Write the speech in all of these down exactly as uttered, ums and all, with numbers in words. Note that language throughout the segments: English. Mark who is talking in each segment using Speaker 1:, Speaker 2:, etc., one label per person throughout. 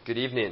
Speaker 1: Good evening.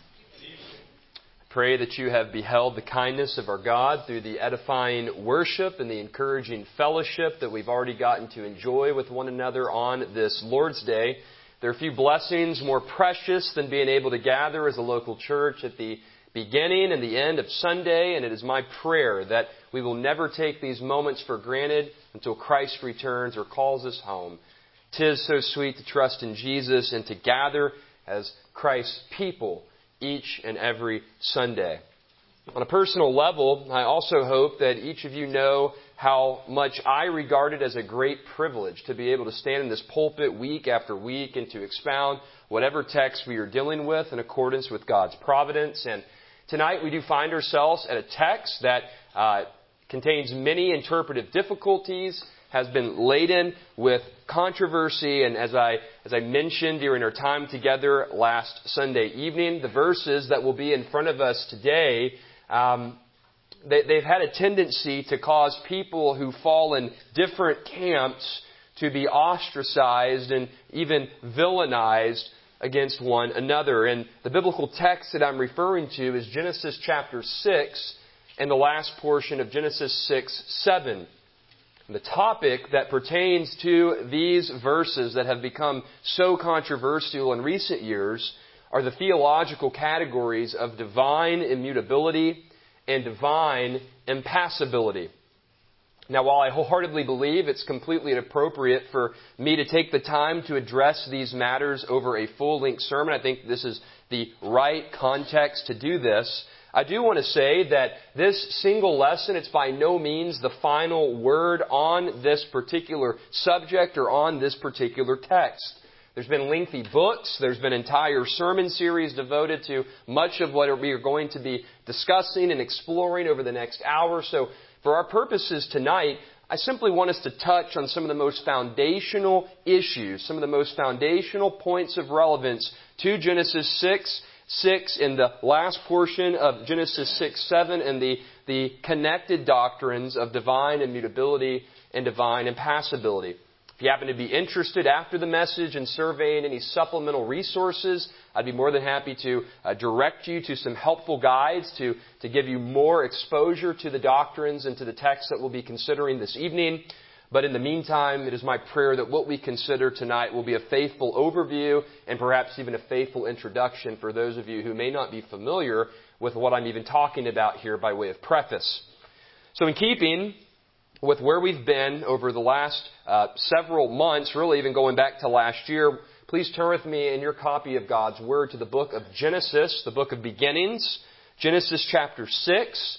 Speaker 1: I pray that you have beheld the kindness of our God through the edifying worship and the encouraging fellowship that we've already gotten to enjoy with one another on this Lord's Day. There are few blessings more precious than being able to gather as a local church at the beginning and the end of Sunday, and it is my prayer that we will never take these moments for granted until Christ returns or calls us home. 'Tis so sweet to trust in Jesus and to gather as Christ's people each and every Sunday. On a personal level, I also hope that each of you know how much I regard it as a great privilege to be able to stand in this pulpit week after week and to expound whatever text we are dealing with in accordance with God's providence. And tonight we do find ourselves at a text that uh, contains many interpretive difficulties, has been laden with controversy, and as I as I mentioned during our time together last Sunday evening, the verses that will be in front of us today, um, they, they've had a tendency to cause people who fall in different camps to be ostracized and even villainized against one another. And the biblical text that I'm referring to is Genesis chapter six and the last portion of Genesis six seven. The topic that pertains to these verses that have become so controversial in recent years are the theological categories of divine immutability and divine impassibility. Now, while I wholeheartedly believe it's completely inappropriate for me to take the time to address these matters over a full-length sermon, I think this is the right context to do this. I do want to say that this single lesson, it's by no means the final word on this particular subject or on this particular text. There's been lengthy books. There's been entire sermon series devoted to much of what we are going to be discussing and exploring over the next hour. So for our purposes tonight, I simply want us to touch on some of the most foundational issues, some of the most foundational points of relevance to Genesis six, six in the last portion of Genesis six seven, and the, the connected doctrines of divine immutability and divine impassibility. If you happen to be interested after the message in surveying any supplemental resources, I'd be more than happy to uh, direct you to some helpful guides to, to give you more exposure to the doctrines and to the texts that we'll be considering this evening. But in the meantime, it is my prayer that what we consider tonight will be a faithful overview and perhaps even a faithful introduction for those of you who may not be familiar with what I'm even talking about here by way of preface. So in keeping with where we've been over the last uh, several months, really even going back to last year, please turn with me in your copy of God's Word to the book of Genesis, the book of beginnings, Genesis chapter six.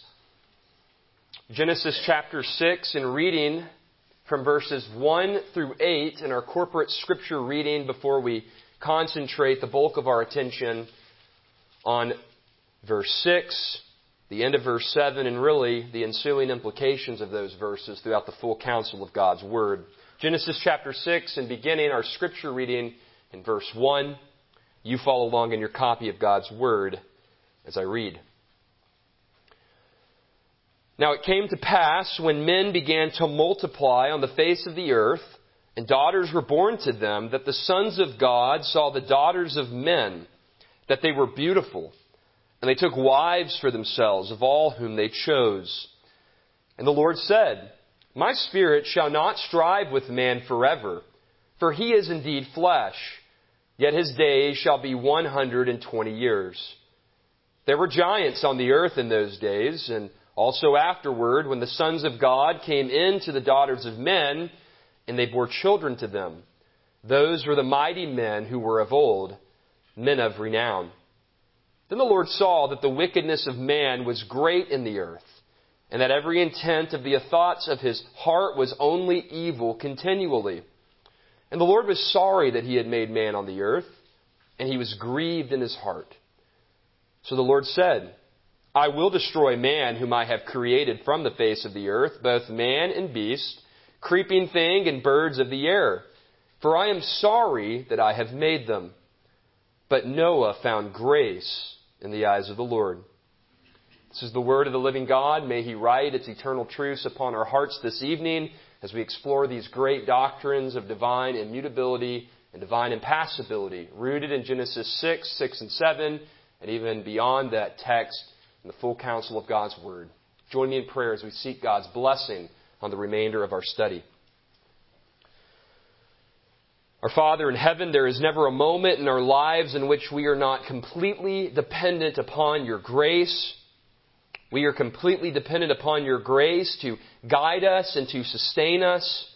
Speaker 1: Genesis chapter six, and reading from verses one through eight in our corporate scripture reading before we concentrate the bulk of our attention on verse six, the end of verse seven, and really the ensuing implications of those verses throughout the full counsel of God's Word. Genesis chapter six, and beginning our scripture reading in verse one. You follow along in your copy of God's Word as I read. Now it came to pass, when men began to multiply on the face of the earth, and daughters were born to them, that the sons of God saw the daughters of men, that they were beautiful, and they took wives for themselves of all whom they chose. And the Lord said, My spirit shall not strive with man forever, for he is indeed flesh, yet his days shall be one hundred and twenty years. There were giants on the earth in those days, and also afterward, when the sons of God came in to the daughters of men, and they bore children to them. Those were the mighty men who were of old, men of renown. Then the Lord saw that the wickedness of man was great in the earth, and that every intent of the thoughts of his heart was only evil continually. And the Lord was sorry that he had made man on the earth, and he was grieved in his heart. So the Lord said, I will destroy man whom I have created from the face of the earth, both man and beast, creeping thing and birds of the air. For I am sorry that I have made them. But Noah found grace in the eyes of the Lord. This is the word of the living God. May He write its eternal truths upon our hearts this evening as we explore these great doctrines of divine immutability and divine impassibility, rooted in Genesis six, six and seven, and even beyond that text in the full counsel of God's Word. Join me in prayer as we seek God's blessing on the remainder of our study. Our Father in heaven, there is never a moment in our lives in which we are not completely dependent upon your grace. We are completely dependent upon your grace to guide us and to sustain us.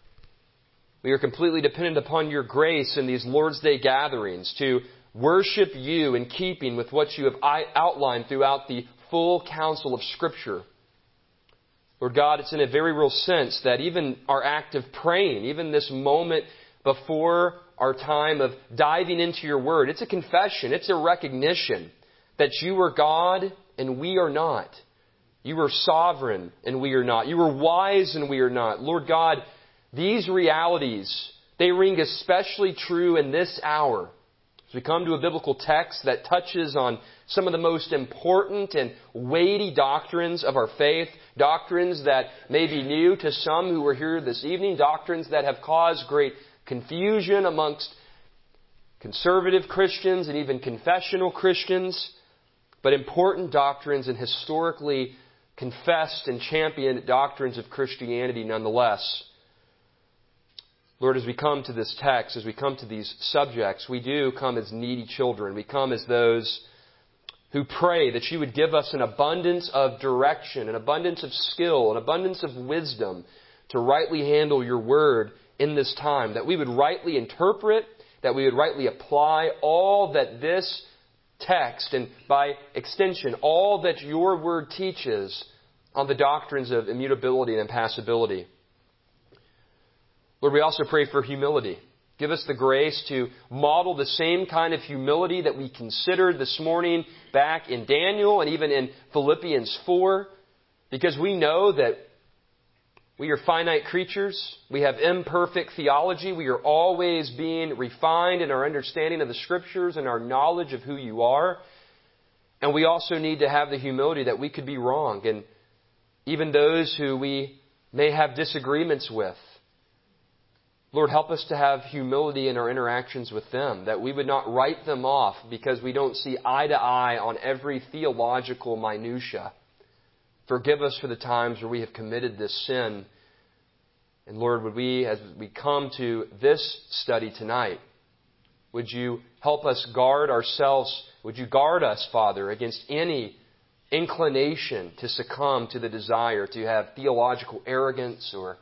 Speaker 1: We are completely dependent upon your grace in these Lord's Day gatherings to worship you in keeping with what you have outlined throughout the full counsel of Scripture. Lord God, it's in a very real sense that even our act of praying, even this moment before our time of diving into your Word, it's a confession, it's a recognition that you are God and we are not. You are sovereign and we are not. You are wise and we are not. Lord God, these realities, they ring especially true in this hour. As we come to a biblical text that touches on some of the most important and weighty doctrines of our faith, doctrines that may be new to some who are here this evening, doctrines that have caused great confusion amongst conservative Christians and even confessional Christians, but important doctrines and historically confessed and championed doctrines of Christianity nonetheless. Lord, as we come to this text, as we come to these subjects, we do come as needy children. We come as those who pray that you would give us an abundance of direction, an abundance of skill, an abundance of wisdom to rightly handle your word in this time, that we would rightly interpret, that we would rightly apply all that this text, and by extension, all that your word teaches on the doctrines of immutability and impassibility. Lord, we also pray for humility. Give us the grace to model the same kind of humility that we considered this morning back in Daniel and even in Philippians four, because we know that we are finite creatures. We have imperfect theology. We are always being refined in our understanding of the Scriptures and our knowledge of who you are. And we also need to have the humility that we could be wrong. And even those who we may have disagreements with, Lord, help us to have humility in our interactions with them, that we would not write them off because we don't see eye to eye on every theological minutia. Forgive us for the times where we have committed this sin. And Lord, would we, as we come to this study tonight, would you help us guard ourselves, would you guard us, Father, against any inclination to succumb to the desire to have theological arrogance or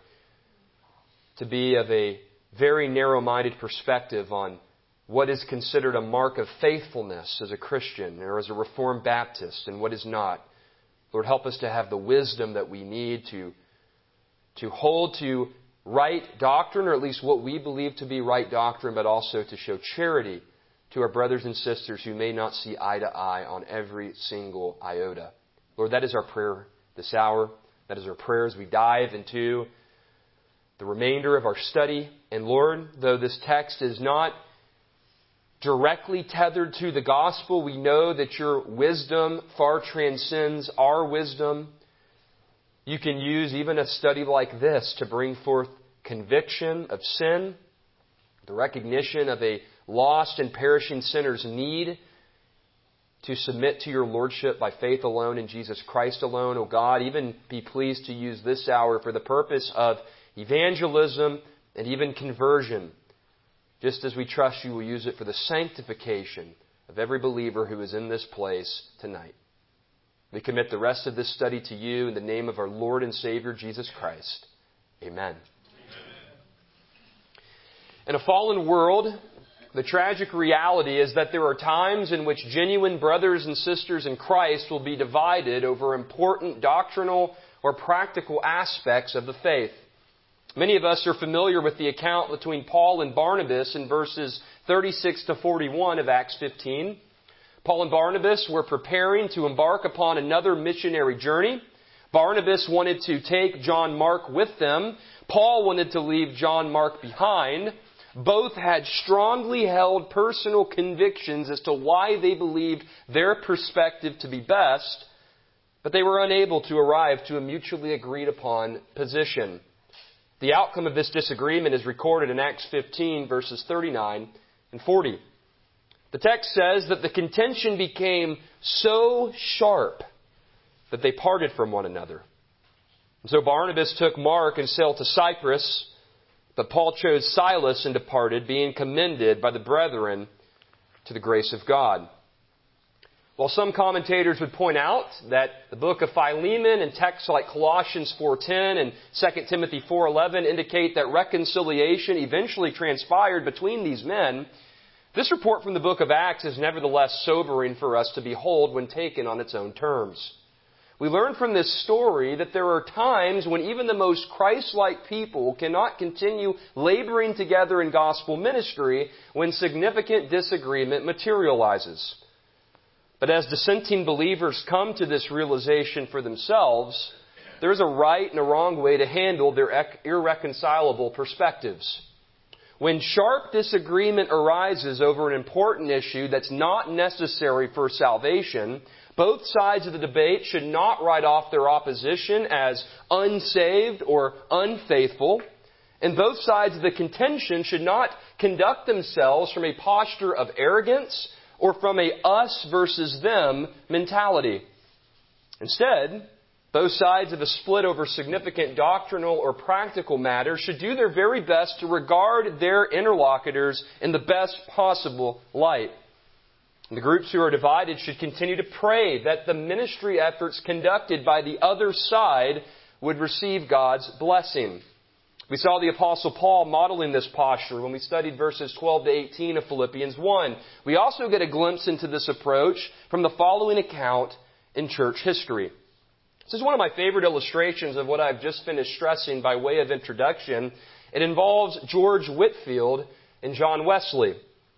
Speaker 1: to be of a very narrow-minded perspective on what is considered a mark of faithfulness as a Christian or as a Reformed Baptist and what is not. Lord, help us to have the wisdom that we need to, to hold to right doctrine, or at least what we believe to be right doctrine, but also to show charity to our brothers and sisters who may not see eye to eye on every single iota. Lord, that is our prayer this hour. That is our prayer as we dive into the remainder of our study. And Lord, though this text is not directly tethered to the gospel, we know that your wisdom far transcends our wisdom. You can use even a study like this to bring forth conviction of sin, the recognition of a lost and perishing sinner's need to submit to your lordship by faith alone in Jesus Christ alone. Oh God, even be pleased to use this hour for the purpose of evangelism and even conversion, just as we trust you will use it for the sanctification of every believer who is in this place tonight. We commit the rest of this study to you in the name of our Lord and Savior, Jesus Christ. Amen. Amen. In a fallen world, the tragic reality is that there are times in which genuine brothers and sisters in Christ will be divided over important doctrinal or practical aspects of the faith. Many of us are familiar with the account between Paul and Barnabas in verses thirty-six to forty-one of Acts fifteen. Paul and Barnabas were preparing to embark upon another missionary journey. Barnabas wanted to take John Mark with them. Paul wanted to leave John Mark behind. Both had strongly held personal convictions as to why they believed their perspective to be best, but they were unable to arrive to a mutually agreed upon position. The outcome of this disagreement is recorded in Acts fifteen, verses thirty-nine and forty. The text says that the contention became so sharp that they parted from one another. And so Barnabas took Mark and sailed to Cyprus, but Paul chose Silas and departed, being commended by the brethren to the grace of God. While some commentators would point out that the book of Philemon and texts like Colossians four ten and Second Timothy four eleven indicate that reconciliation eventually transpired between these men, this report from the book of Acts is nevertheless sobering for us to behold when taken on its own terms. We learn from this story that there are times when even the most Christ-like people cannot continue laboring together in gospel ministry when significant disagreement materializes. But as dissenting believers come to this realization for themselves, there is a right and a wrong way to handle their irreconcilable perspectives. When sharp disagreement arises over an important issue that's not necessary for salvation, both sides of the debate should not write off their opposition as unsaved or unfaithful, and both sides of the contention should not conduct themselves from a posture of arrogance or from a us versus them mentality. Instead, both sides of a split over significant doctrinal or practical matters should do their very best to regard their interlocutors in the best possible light. And the groups who are divided should continue to pray that the ministry efforts conducted by the other side would receive God's blessing. We saw the Apostle Paul modeling this posture when we studied verses twelve to eighteen of Philippians one. We also get a glimpse into this approach from the following account in church history. This is one of my favorite illustrations of what I've just finished stressing by way of introduction. It involves George Whitefield and John Wesley.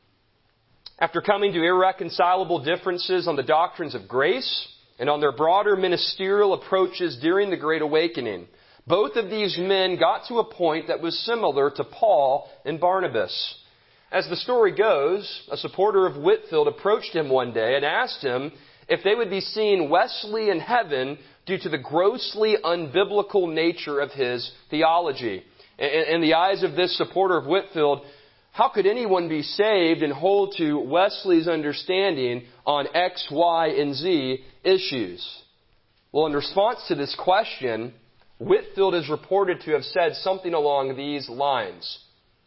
Speaker 1: After coming to irreconcilable differences on the doctrines of grace and on their broader ministerial approaches during the Great Awakening, both of these men got to a point that was similar to Paul and Barnabas. As the story goes, a supporter of Whitefield approached him one day and asked him if they would be seeing Wesley in heaven due to the grossly unbiblical nature of his theology. In the eyes of this supporter of Whitefield, how could anyone be saved and hold to Wesley's understanding on X, Y, and Z issues? Well, in response to this question, Whitefield is reported to have said something along these lines.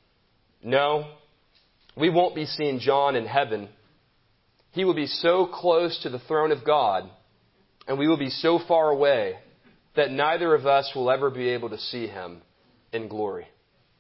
Speaker 1: No, we won't be seeing John in heaven. He will be so close to the throne of God, and we will be so far away that neither of us will ever be able to see him in glory.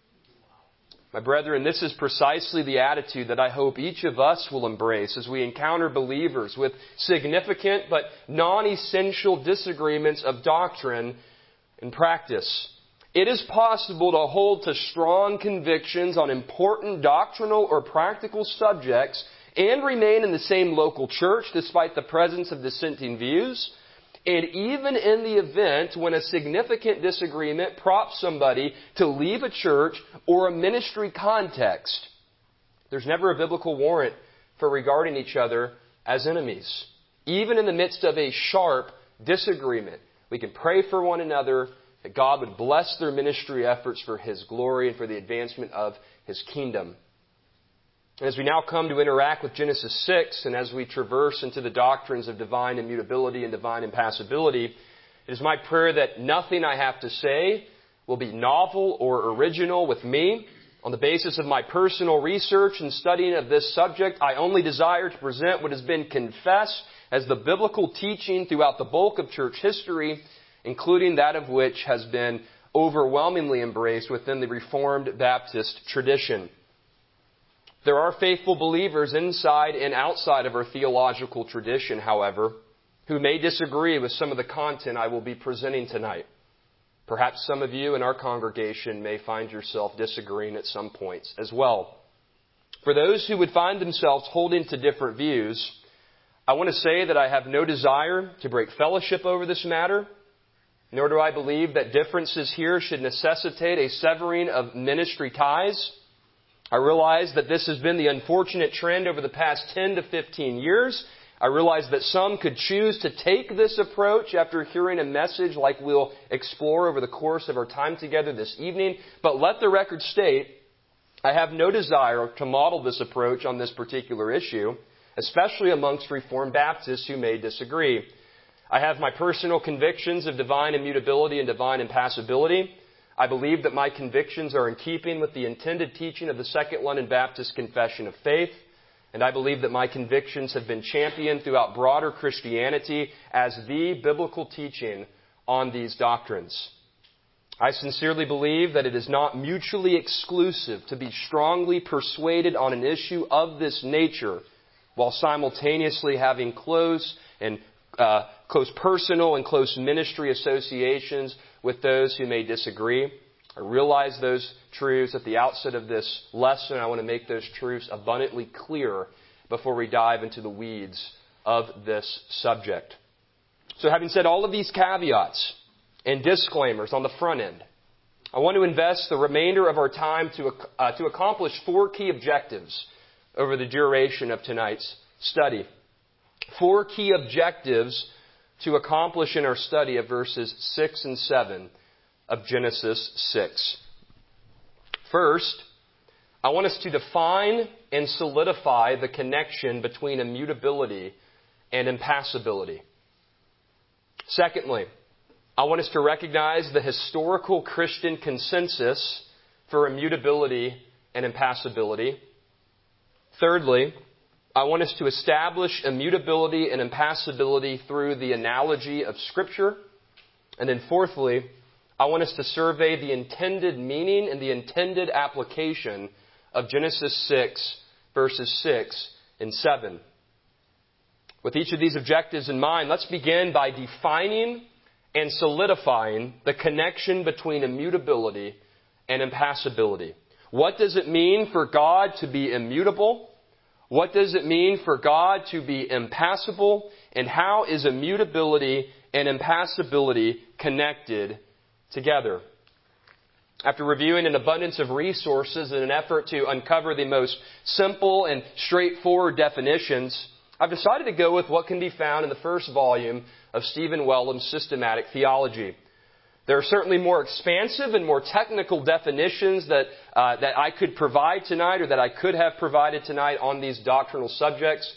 Speaker 1: My brethren, this is precisely the attitude that I hope each of us will embrace as we encounter believers with significant but non-essential disagreements of doctrine and practice. It is possible to hold to strong convictions on important doctrinal or practical subjects and remain in the same local church despite the presence of dissenting views. And even in the event when a significant disagreement prompts somebody to leave a church or a ministry context, there's never a biblical warrant for regarding each other as enemies. Even in the midst of a sharp disagreement, we can pray for one another that God would bless their ministry efforts for His glory and for the advancement of His kingdom. As we now come to interact with Genesis six, and as we traverse into the doctrines of divine immutability and divine impassibility, it is my prayer that nothing I have to say will be novel or original with me. On the basis of my personal research and studying of this subject, I only desire to present what has been confessed as the biblical teaching throughout the bulk of church history, including that of which has been overwhelmingly embraced within the Reformed Baptist tradition. There are faithful believers inside and outside of our theological tradition, however, who may disagree with some of the content I will be presenting tonight. Perhaps some of you in our congregation may find yourself disagreeing at some points as well. For those who would find themselves holding to different views, I want to say that I have no desire to break fellowship over this matter, nor do I believe that differences here should necessitate a severing of ministry ties. I realize that this has been the unfortunate trend over the past ten to fifteen years, I realize that some could choose to take this approach after hearing a message like we'll explore over the course of our time together this evening. But let the record state, I have no desire to model this approach on this particular issue, especially amongst Reformed Baptists who may disagree. I have my personal convictions of divine immutability and divine impassibility. I believe that my convictions are in keeping with the intended teaching of the Second London Baptist Confession of Faith. And I believe that my convictions have been championed throughout broader Christianity as the biblical teaching on these doctrines. I sincerely believe that it is not mutually exclusive to be strongly persuaded on an issue of this nature while simultaneously having close and uh, close personal and close ministry associations with those who may disagree. I realize those truths at the outset of this lesson. I want to make those truths abundantly clear before we dive into the weeds of this subject. So having said all of these caveats and disclaimers on the front end, I want to invest the remainder of our time to, uh, to accomplish four key objectives over the duration of tonight's study. Four key objectives to accomplish in our study of verses six and seven of Genesis six. First, I want us to define and solidify the connection between immutability and impassibility. Secondly, I want us to recognize the historical Christian consensus for immutability and impassibility. Thirdly, I want us to establish immutability and impassibility through the analogy of Scripture. And then fourthly, I want us to survey the intended meaning and the intended application of Genesis six, verses six and seven. With each of these objectives in mind, let's begin by defining and solidifying the connection between immutability and impassibility. What does it mean for God to be immutable? What does it mean for God to be impassible? And how is immutability and impassibility connected together? After reviewing an abundance of resources in an effort to uncover the most simple and straightforward definitions, I've decided to go with what can be found in the first volume of Stephen Wellum's Systematic Theology. There are certainly more expansive and more technical definitions that uh, that I could provide tonight or that I could have provided tonight on these doctrinal subjects.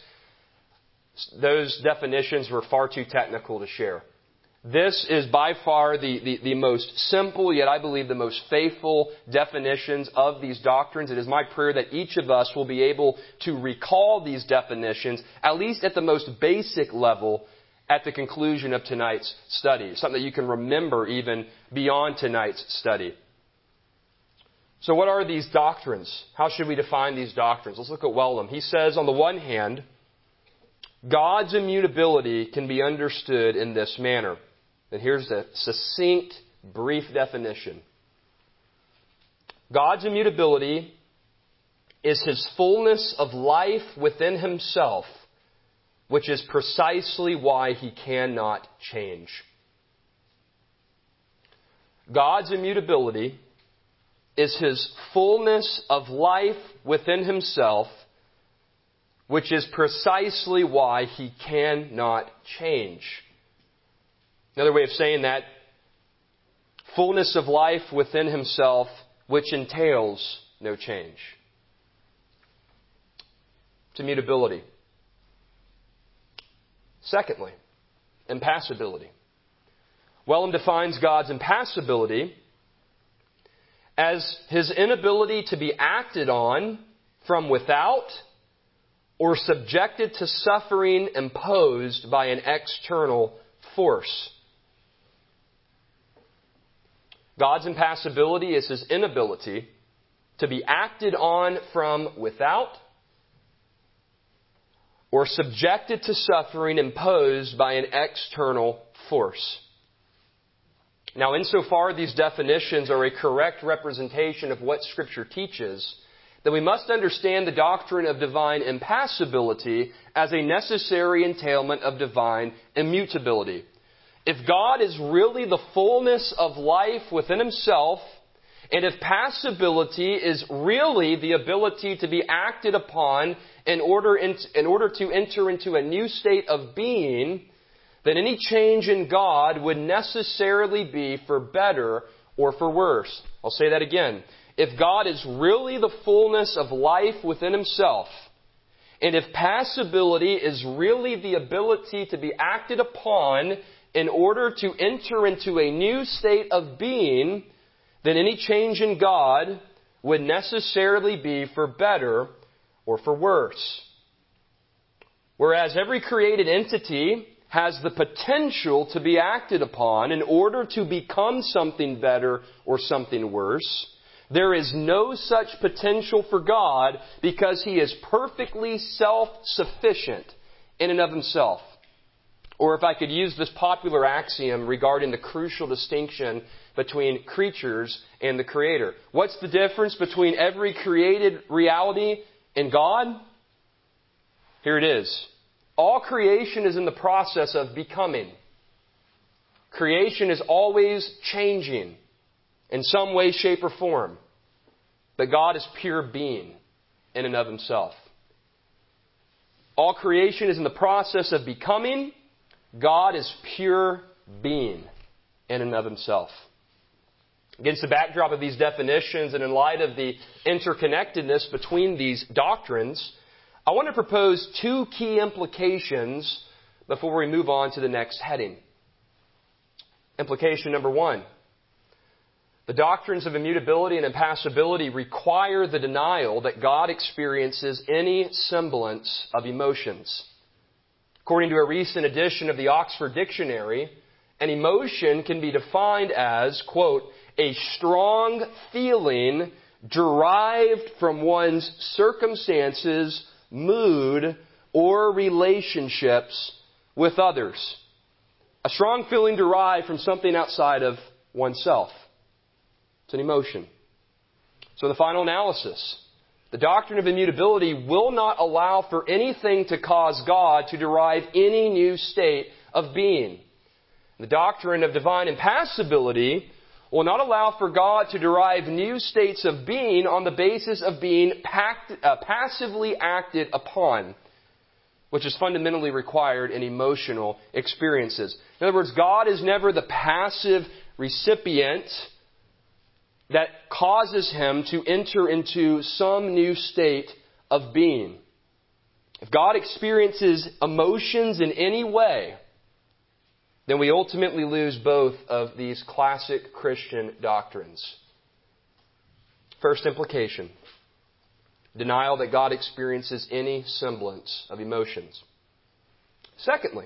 Speaker 1: Those definitions were far too technical to share. This is by far the, the, the most simple, yet I believe the most faithful definitions of these doctrines. It is my prayer that each of us will be able to recall these definitions, at least at the most basic level, at the conclusion of tonight's study. Something that you can remember even beyond tonight's study. So what are these doctrines? How should we define these doctrines? Let's look at Wellum. He says, on the one hand, God's immutability can be understood in this manner. And here's the succinct, brief definition. God's immutability is His fullness of life within Himself, which is precisely why He cannot change. God's immutability is His fullness of life within Himself, which is precisely why He cannot change. Another way of saying that, fullness of life within Himself, which entails no change. It's immutability. Secondly, impassibility. Wellum defines God's impassibility as His inability to be acted on from without or subjected to suffering imposed by an external force. God's impassibility is His inability to be acted on from without or subjected to suffering imposed by an external force. Now, insofar these definitions are a correct representation of what Scripture teaches, then we must understand the doctrine of divine impassibility as a necessary entailment of divine immutability. If God is really the fullness of life within Himself, And if passibility is really the ability to be acted upon in order, in, in order to enter into a new state of being, then any change in God would necessarily be for better or for worse. I'll say that again. If God is really the fullness of life within Himself, and if passibility is really the ability to be acted upon in order to enter into a new state of being, then any change in God would necessarily be for better or for worse. Whereas every created entity has the potential to be acted upon in order to become something better or something worse, there is no such potential for God because He is perfectly self-sufficient in and of Himself. Or if I could use this popular axiom regarding the crucial distinction between creatures and the Creator. What's the difference between every created reality and God? Here it is. All creation is in the process of becoming. Creation is always changing in some way, shape, or form. But God is pure being in and of Himself. All creation is in the process of becoming. God is pure being in and of Himself. Against the backdrop of these definitions and in light of the interconnectedness between these doctrines, I want to propose two key implications before we move on to the next heading. Implication number one. The doctrines of immutability and impassibility require the denial that God experiences any semblance of emotions. According to a recent edition of the Oxford Dictionary, an emotion can be defined as, quote, a strong feeling derived from one's circumstances, mood, or relationships with others. A strong feeling derived from something outside of oneself. It's an emotion. So the final analysis. The doctrine of immutability will not allow for anything to cause God to derive any new state of being. The doctrine of divine impassibility will not allow for God to derive new states of being on the basis of being pact, uh, passively acted upon, which is fundamentally required in emotional experiences. In other words, God is never the passive recipient that causes Him to enter into some new state of being. If God experiences emotions in any way, then we ultimately lose both of these classic Christian doctrines. First implication. Denial that God experiences any semblance of emotions. Secondly,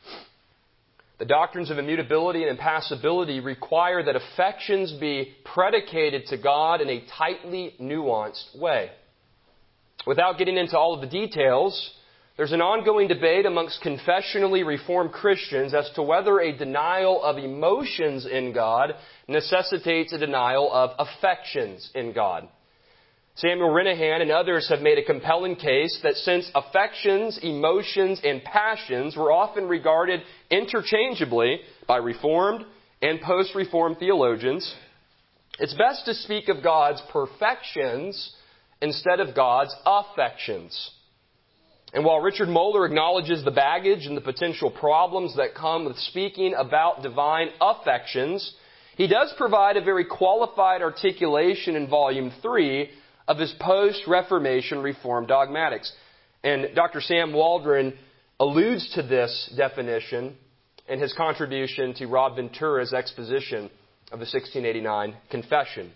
Speaker 1: the doctrines of immutability and impassibility require that affections be predicated to God in a tightly nuanced way. Without getting into all of the details, there's an ongoing debate amongst confessionally reformed Christians as to whether a denial of emotions in God necessitates a denial of affections in God. Samuel Renihan and others have made a compelling case that since affections, emotions, and passions were often regarded interchangeably by Reformed and post-Reformed theologians, it's best to speak of God's perfections instead of God's affections. And while Richard Moeller acknowledges the baggage and the potential problems that come with speaking about divine affections, he does provide a very qualified articulation in Volume three of his post-Reformation Reformed dogmatics. And Doctor Sam Waldron alludes to this definition in his contribution to Rob Ventura's exposition of the sixteen eighty-nine Confession.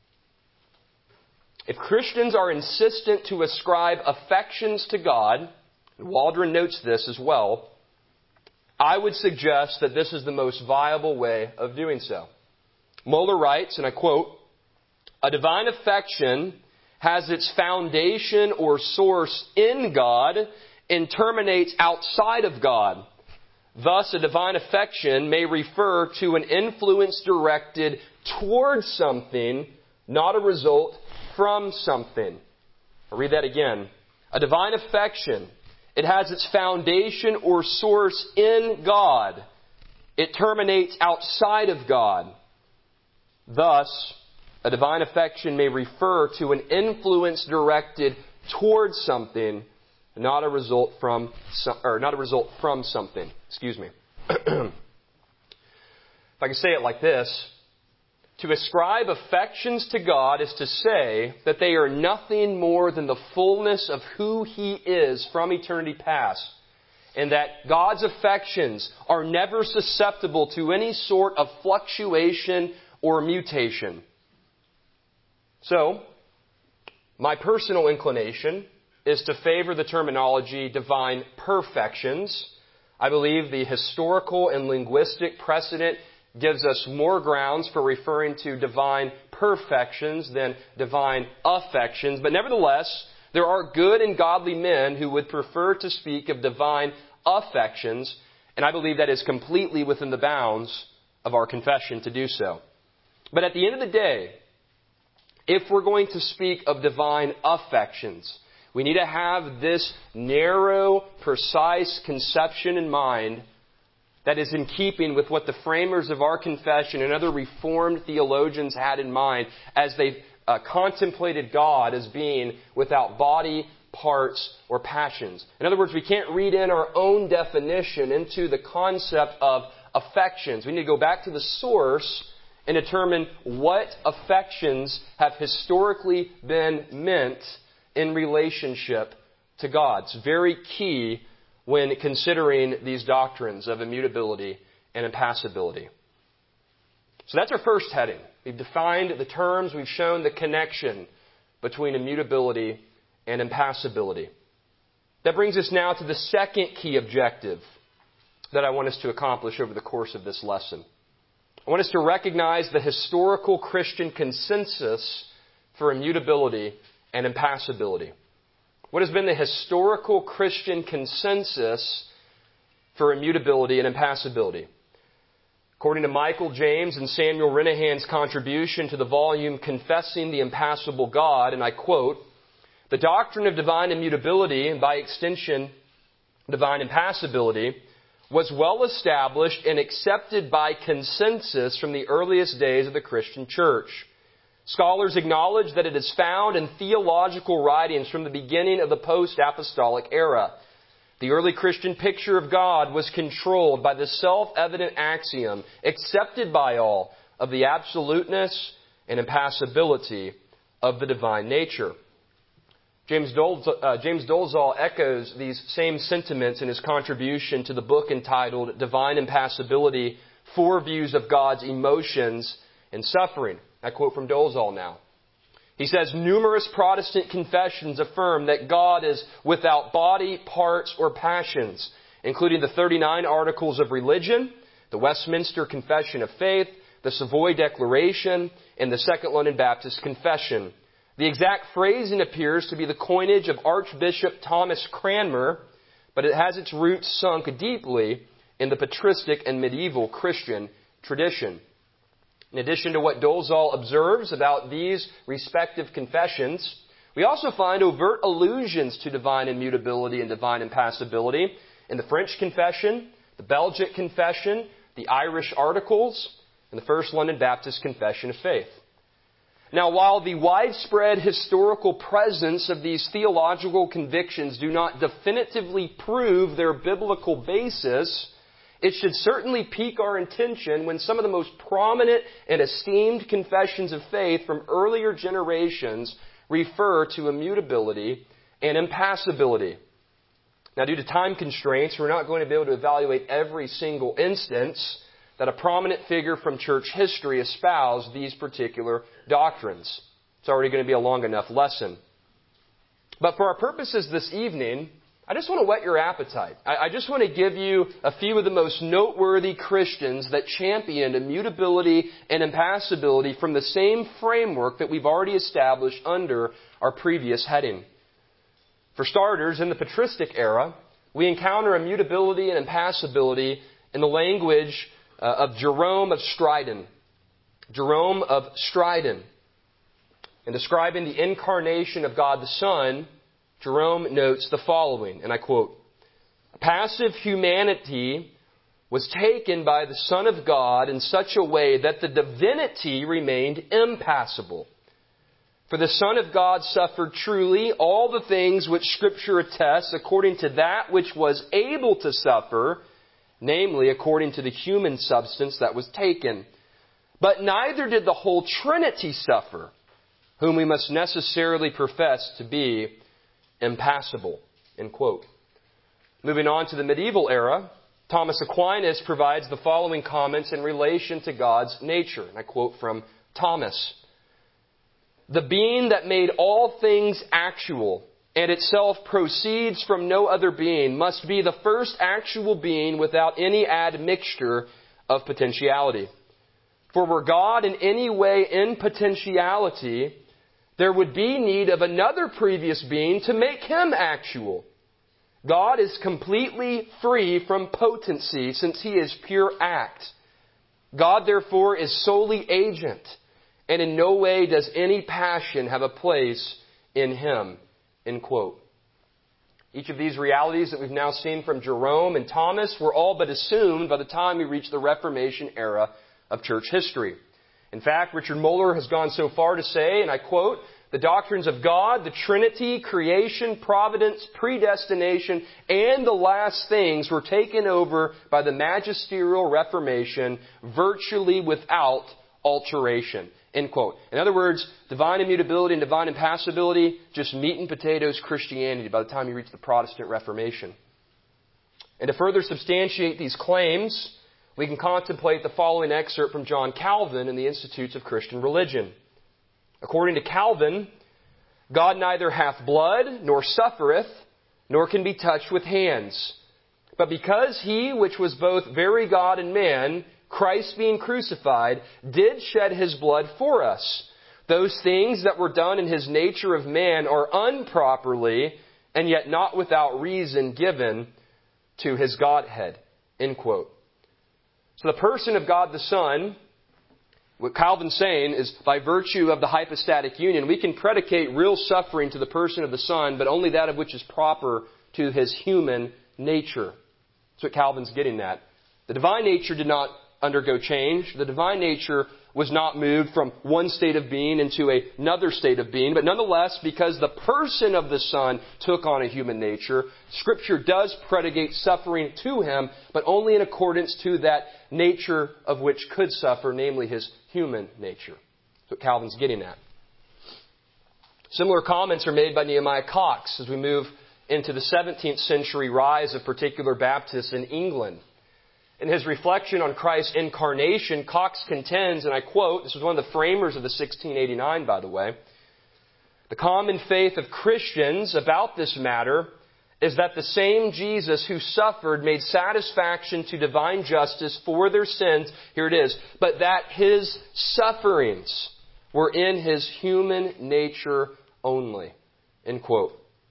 Speaker 1: If Christians are insistent to ascribe affections to God, and Waldron notes this as well, I would suggest that this is the most viable way of doing so. Moeller writes, and I quote, "A divine affection has its foundation or source in God and terminates outside of God. Thus, a divine affection may refer to an influence directed towards something, not a result from something." I'll read that again. A divine affection, it has its foundation or source in God. It terminates outside of God. Thus, A divine affection may refer to an influence directed towards something, not a result from, or not a result from something. Excuse me. If I can say it like this, to ascribe affections to God is to say that they are nothing more than the fullness of who He is from eternity past, and that God's affections are never susceptible to any sort of fluctuation or mutation. So, my personal inclination is to favor the terminology divine perfections. I believe the historical and linguistic precedent gives us more grounds for referring to divine perfections than divine affections. But nevertheless, there are good and godly men who would prefer to speak of divine affections, and I believe that is completely within the bounds of our confession to do so. But at the end of the day, if we're going to speak of divine affections, we need to have this narrow, precise conception in mind that is in keeping with what the framers of our confession and other Reformed theologians had in mind as they uh, contemplated God as being without body, parts, or passions. In other words, we can't read in our own definition into the concept of affections. We need to go back to the source and determine what affections have historically been meant in relationship to God. It's very key when considering these doctrines of immutability and impassibility. So that's our first heading. We've defined the terms, we've shown the connection between immutability and impassibility. That brings us now to the second key objective that I want us to accomplish over the course of this lesson. I want us to recognize the historical Christian consensus for immutability and impassibility. What has been the historical Christian consensus for immutability and impassibility? According to Michael James and Samuel Renahan's contribution to the volume Confessing the Impassible God, and I quote, "The doctrine of divine immutability, and by extension, divine impassibility, was well established and accepted by consensus from the earliest days of the Christian church. Scholars acknowledge that it is found in theological writings from the beginning of the post-apostolic era. The early Christian picture of God was controlled by the self-evident axiom, accepted by all, of the absoluteness and impassibility of the divine nature." James, Dol- uh, James Dolezal echoes these same sentiments in his contribution to the book entitled Divine Impassibility, Four Views of God's Emotions and Suffering. I quote from Dolezal now. He says, "Numerous Protestant confessions affirm that God is without body, parts, or passions, including the thirty-nine Articles of Religion, the Westminster Confession of Faith, the Savoy Declaration, and the Second London Baptist Confession. The exact phrasing appears to be the coinage of Archbishop Thomas Cranmer, but it has its roots sunk deeply in the patristic and medieval Christian tradition." In addition to what Dolezal observes about these respective confessions, we also find overt allusions to divine immutability and divine impassibility in the French Confession, the Belgic Confession, the Irish Articles, and the First London Baptist Confession of Faith. Now, while the widespread historical presence of these theological convictions do not definitively prove their biblical basis, it should certainly pique our attention when some of the most prominent and esteemed confessions of faith from earlier generations refer to immutability and impassibility. Now, due to time constraints, we're not going to be able to evaluate every single instance that a prominent figure from church history espoused these particular doctrines. It's already going to be a long enough lesson. But for our purposes this evening, I just want to whet your appetite. I, I just want to give you a few of the most noteworthy Christians that championed immutability and impassibility from the same framework that we've already established under our previous heading. For starters, in the patristic era, we encounter immutability and impassibility in the language uh, of Jerome of Stridon. Jerome of Stridon. In describing the incarnation of God the Son, Jerome notes the following, and I quote, "Passive humanity was taken by the Son of God in such a way that the divinity remained impassible. For the Son of God suffered truly all the things which Scripture attests according to that which was able to suffer, namely according to the human substance that was taken. But neither did the whole Trinity suffer, whom we must necessarily profess to be impassible. End quote. Moving on to the medieval era, Thomas Aquinas provides the following comments in relation to God's nature. And I quote from Thomas. The being that made all things actual and itself proceeds from no other being must be the first actual being without any admixture of potentiality. For were God in any way in potentiality, there would be need of another previous being to make him actual. God is completely free from potency since He is pure act. God, therefore, is solely agent, and in no way does any passion have a place in Him. End quote. Each of these realities that we've now seen from Jerome and Thomas were all but assumed by the time we reach the Reformation era of church history. In fact, Richard Muller has gone so far to say, and I quote, the doctrines of God, the Trinity, creation, providence, predestination, and the last things were taken over by the magisterial Reformation virtually without alteration. End quote. In other words, divine immutability and divine impassibility, just meat and potatoes Christianity by the time you reach the Protestant Reformation. And to further substantiate these claims, we can contemplate the following excerpt from John Calvin in the Institutes of Christian Religion. According to Calvin, God neither hath blood, nor suffereth, nor can be touched with hands. But because He, which was both very God and man, Christ being crucified, did shed His blood for us, those things that were done in His nature of man are unproperly, and yet not without reason, given to His Godhead. End quote. So the person of God the Son, what Calvin's saying is, by virtue of the hypostatic union, we can predicate real suffering to the person of the Son, but only that of which is proper to His human nature. That's what Calvin's getting at. The divine nature did not undergo change. The divine nature was not moved from one state of being into another state of being. But nonetheless, because the person of the Son took on a human nature, Scripture does predicate suffering to Him, but only in accordance to that nature of which could suffer, namely His human nature. That's what Calvin's getting at. Similar comments are made by Nehemiah Cox as we move into the seventeenth century rise of particular Baptists in England. In his reflection on Christ's incarnation, Cox contends, and I quote, this was one of the framers of the sixteen eighty-nine, by the way, the common faith of Christians about this matter is that the same Jesus who suffered made satisfaction to divine justice for their sins, here it is, but that His sufferings were in His human nature only. End quote.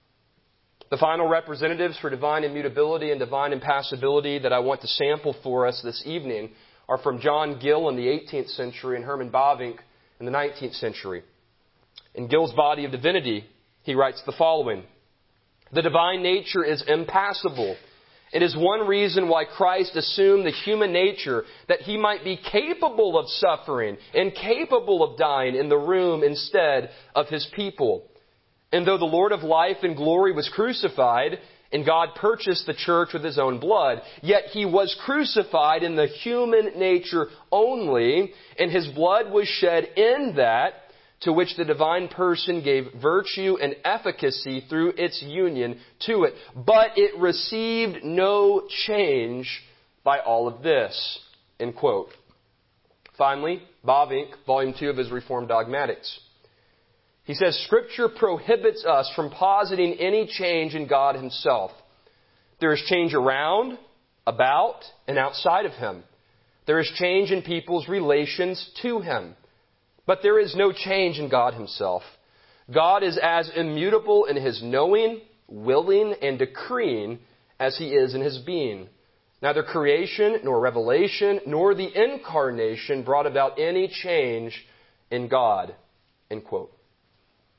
Speaker 1: The final representatives for divine immutability and divine impassibility that I want to sample for us this evening are from John Gill in the eighteenth century and Herman Bavinck in the nineteenth century. In Gill's Body of Divinity, he writes the following. The divine nature is impassible. It is one reason why Christ assumed the human nature, that He might be capable of suffering and capable of dying in the room instead of His people. And though the Lord of life and glory was crucified, and God purchased the church with His own blood, yet He was crucified in the human nature only, and His blood was shed in that to which the divine person gave virtue and efficacy through its union to it. But it received no change by all of this. End quote. Finally, Bavinck, Volume two of his Reformed Dogmatics. He says, Scripture prohibits us from positing any change in God Himself. There is change around, about, and outside of Him. There is change in people's relations to Him. But there is no change in God Himself. God is as immutable in His knowing, willing, and decreeing as He is in His being. Neither creation, nor revelation, nor the incarnation brought about any change in God. End quote.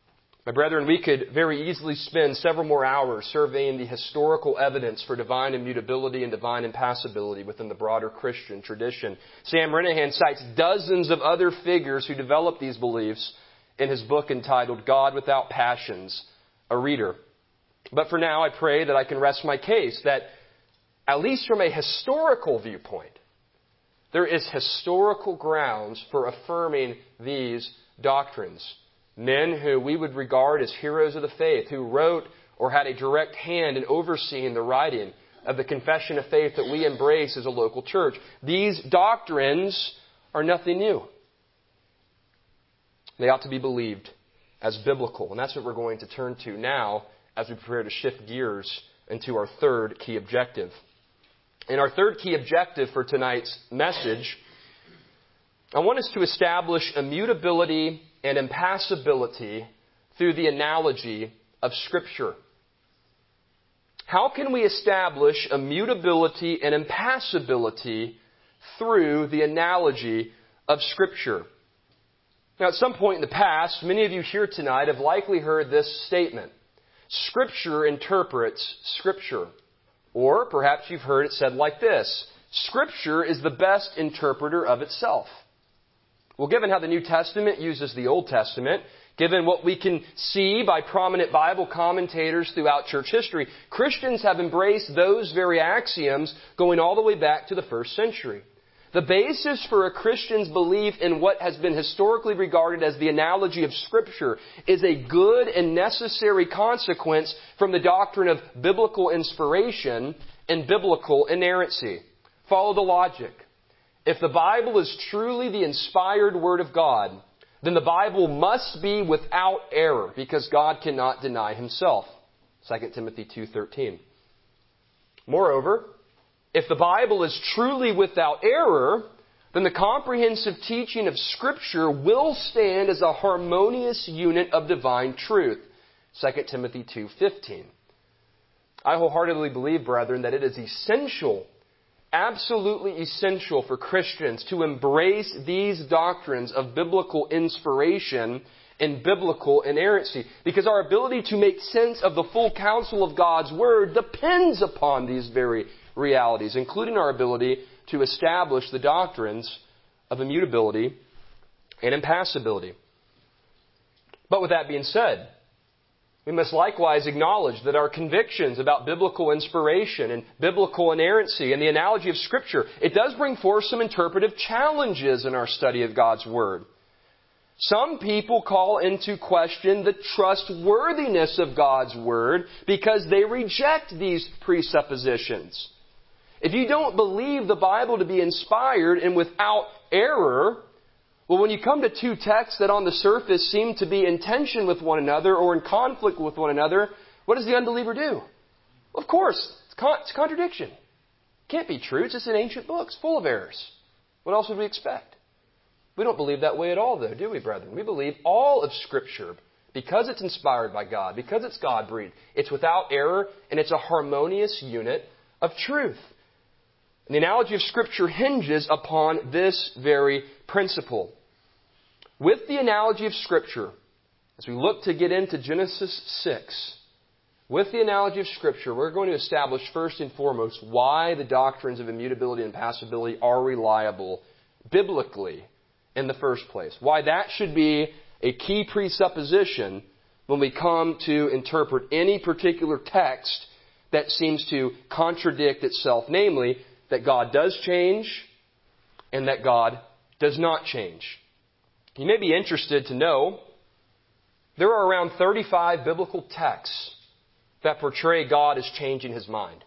Speaker 1: My brethren, we could very easily spend several more hours surveying the historical evidence for divine immutability and divine impassibility within the broader Christian tradition. Sam Renihan cites dozens of other figures who developed these beliefs in his book entitled God Without Passions, a Reader. But for now, I pray that I can rest my case that, at least from a historical viewpoint, there is historical grounds for affirming these doctrines. Men who we would regard as heroes of the faith, who wrote or had a direct hand in overseeing the writing of the confession of faith that we embrace as a local church. These doctrines are nothing new. They ought to be believed as biblical. And that's what we're going to turn to now as we prepare to shift gears into our third key objective. And our third key objective for tonight's message, I want us to establish immutability and impassibility through the analogy of Scripture. How can we establish immutability and impassibility through the analogy of Scripture? Now, at some point in the past, many of you here tonight have likely heard this statement: Scripture interprets Scripture. Or perhaps you've heard it said like this: Scripture is the best interpreter of itself. Well, given how the New Testament uses the Old Testament, given what we can see by prominent Bible commentators throughout church history, Christians have embraced those very axioms going all the way back to the first century. The basis for a Christian's belief in what has been historically regarded as the analogy of Scripture is a good and necessary consequence from the doctrine of biblical inspiration and biblical inerrancy. Follow the logic. If the Bible is truly the inspired Word of God, then the Bible must be without error, because God cannot deny Himself. Second Timothy two thirteen. Moreover, if the Bible is truly without error, then the comprehensive teaching of Scripture will stand as a harmonious unit of divine truth. Second Timothy two fifteen. I wholeheartedly believe, brethren, that it is essential, absolutely essential for Christians to embrace these doctrines of biblical inspiration and biblical inerrancy, because our ability to make sense of the full counsel of God's Word depends upon these very realities, including our ability to establish the doctrines of immutability and impassibility. But with that being said, we must likewise acknowledge that our convictions about biblical inspiration and biblical inerrancy and the analogy of Scripture, it does bring forth some interpretive challenges in our study of God's Word. Some people call into question the trustworthiness of God's Word because they reject these presuppositions. If you don't believe the Bible to be inspired and without error, well, when you come to two texts that on the surface seem to be in tension with one another or in conflict with one another, what does the unbeliever do? Well, of course, it's, con- it's contradiction. Can't be true. It's just an ancient book. It's full of errors. What else would we expect? We don't believe that way at all, though, do we, brethren? We believe all of Scripture, because it's inspired by God, because it's God-breathed, it's without error, and it's a harmonious unit of truth. And the analogy of Scripture hinges upon this very principle. With the analogy of Scripture, as we look to get into Genesis six, with the analogy of Scripture, we're going to establish first and foremost why the doctrines of immutability and impassibility are reliable biblically in the first place. Why that should be a key presupposition when we come to interpret any particular text that seems to contradict itself, namely, that God does change and that God does not change. You may be interested to know there are around thirty-five biblical texts that portray God as changing His mind.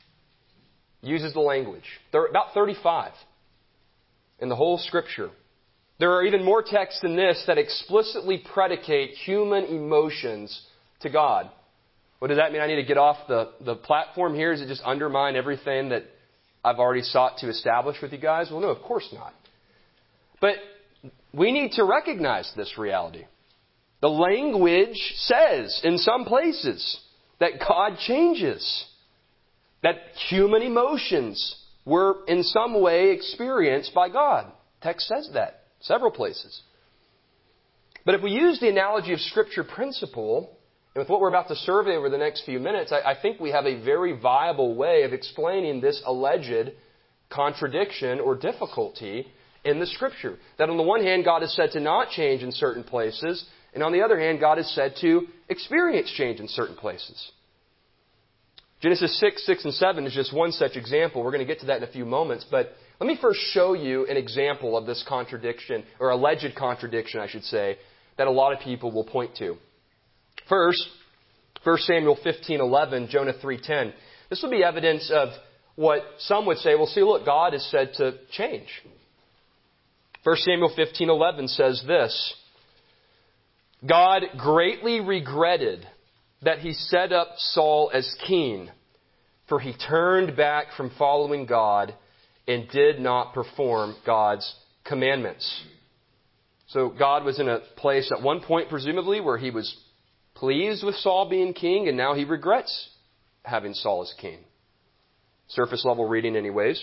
Speaker 1: Uses the language. There are about thirty-five in the whole Scripture. There are even more texts than this that explicitly predicate human emotions to God. What does that mean? I need to get off the, the platform here? Does it just undermine everything that I've already sought to establish with you guys? Well, no, of course not. But we need to recognize this reality. The language says in some places that God changes, that human emotions were in some way experienced by God. The text says that several places. But if we use the analogy of Scripture principle, and with what we're about to survey over the next few minutes, I, I think we have a very viable way of explaining this alleged contradiction or difficulty in the Scripture. That on the one hand, God is said to not change in certain places, and on the other hand, God is said to experience change in certain places. Genesis six, six, and seven is just one such example. We're going to get to that in a few moments, but let me first show you an example of this contradiction, or alleged contradiction, I should say, that a lot of people will point to. First, First Samuel fifteen eleven, Jonah three ten. This will be evidence of what some would say, well, see, look, God is said to change. First Samuel fifteen eleven says this, God greatly regretted that he set up Saul as king, for he turned back from following God and did not perform God's commandments. So God was in a place at one point, presumably, where he was pleased with Saul being king, and now he regrets having Saul as king. Surface level reading anyways.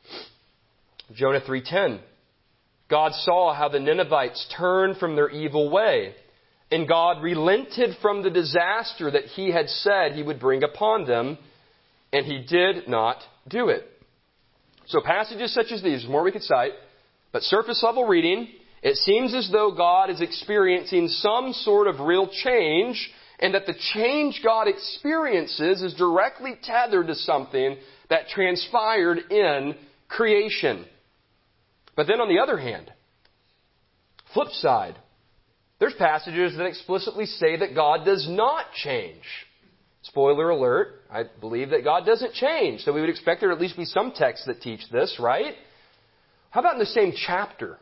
Speaker 1: Jonah three ten. God saw how the Ninevites turned from their evil way, and God relented from the disaster that he had said he would bring upon them, and he did not do it. So passages such as these, more we could cite, but surface level reading, it seems as though God is experiencing some sort of real change, and that the change God experiences is directly tethered to something that transpired in creation. But then on the other hand, flip side, there's passages that explicitly say that God does not change. Spoiler alert, I believe that God doesn't change. So we would expect there to at least be some texts that teach this, right? How about in the same chapter?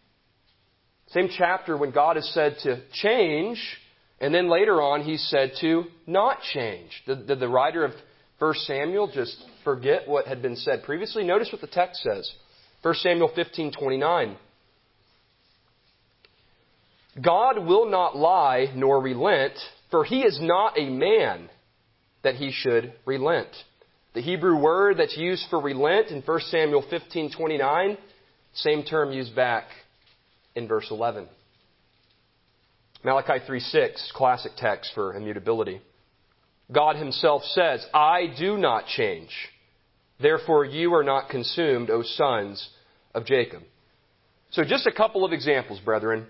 Speaker 1: Same chapter when God is said to change, and then later on he's said to not change. Did, did the writer of First Samuel just forget what had been said previously? Notice what the text says. First Samuel fifteen twenty-nine. God will not lie nor relent, for he is not a man that he should relent. The Hebrew word that's used for relent in First Samuel fifteen twenty-nine, same term used back in verse eleven. Malachi three six, classic text for immutability. God himself says, I do not change. Therefore you are not consumed, O sons of Jacob. So just a couple of examples, brethren.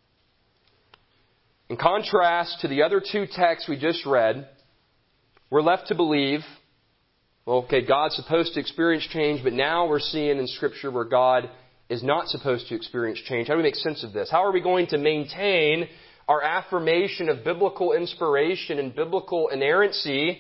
Speaker 1: In contrast to the other two texts we just read, we're left to believe, well, okay, God's supposed to experience change, but now we're seeing in Scripture where God is not supposed to experience change. How do we make sense of this? How are we going to maintain our affirmation of biblical inspiration and biblical inerrancy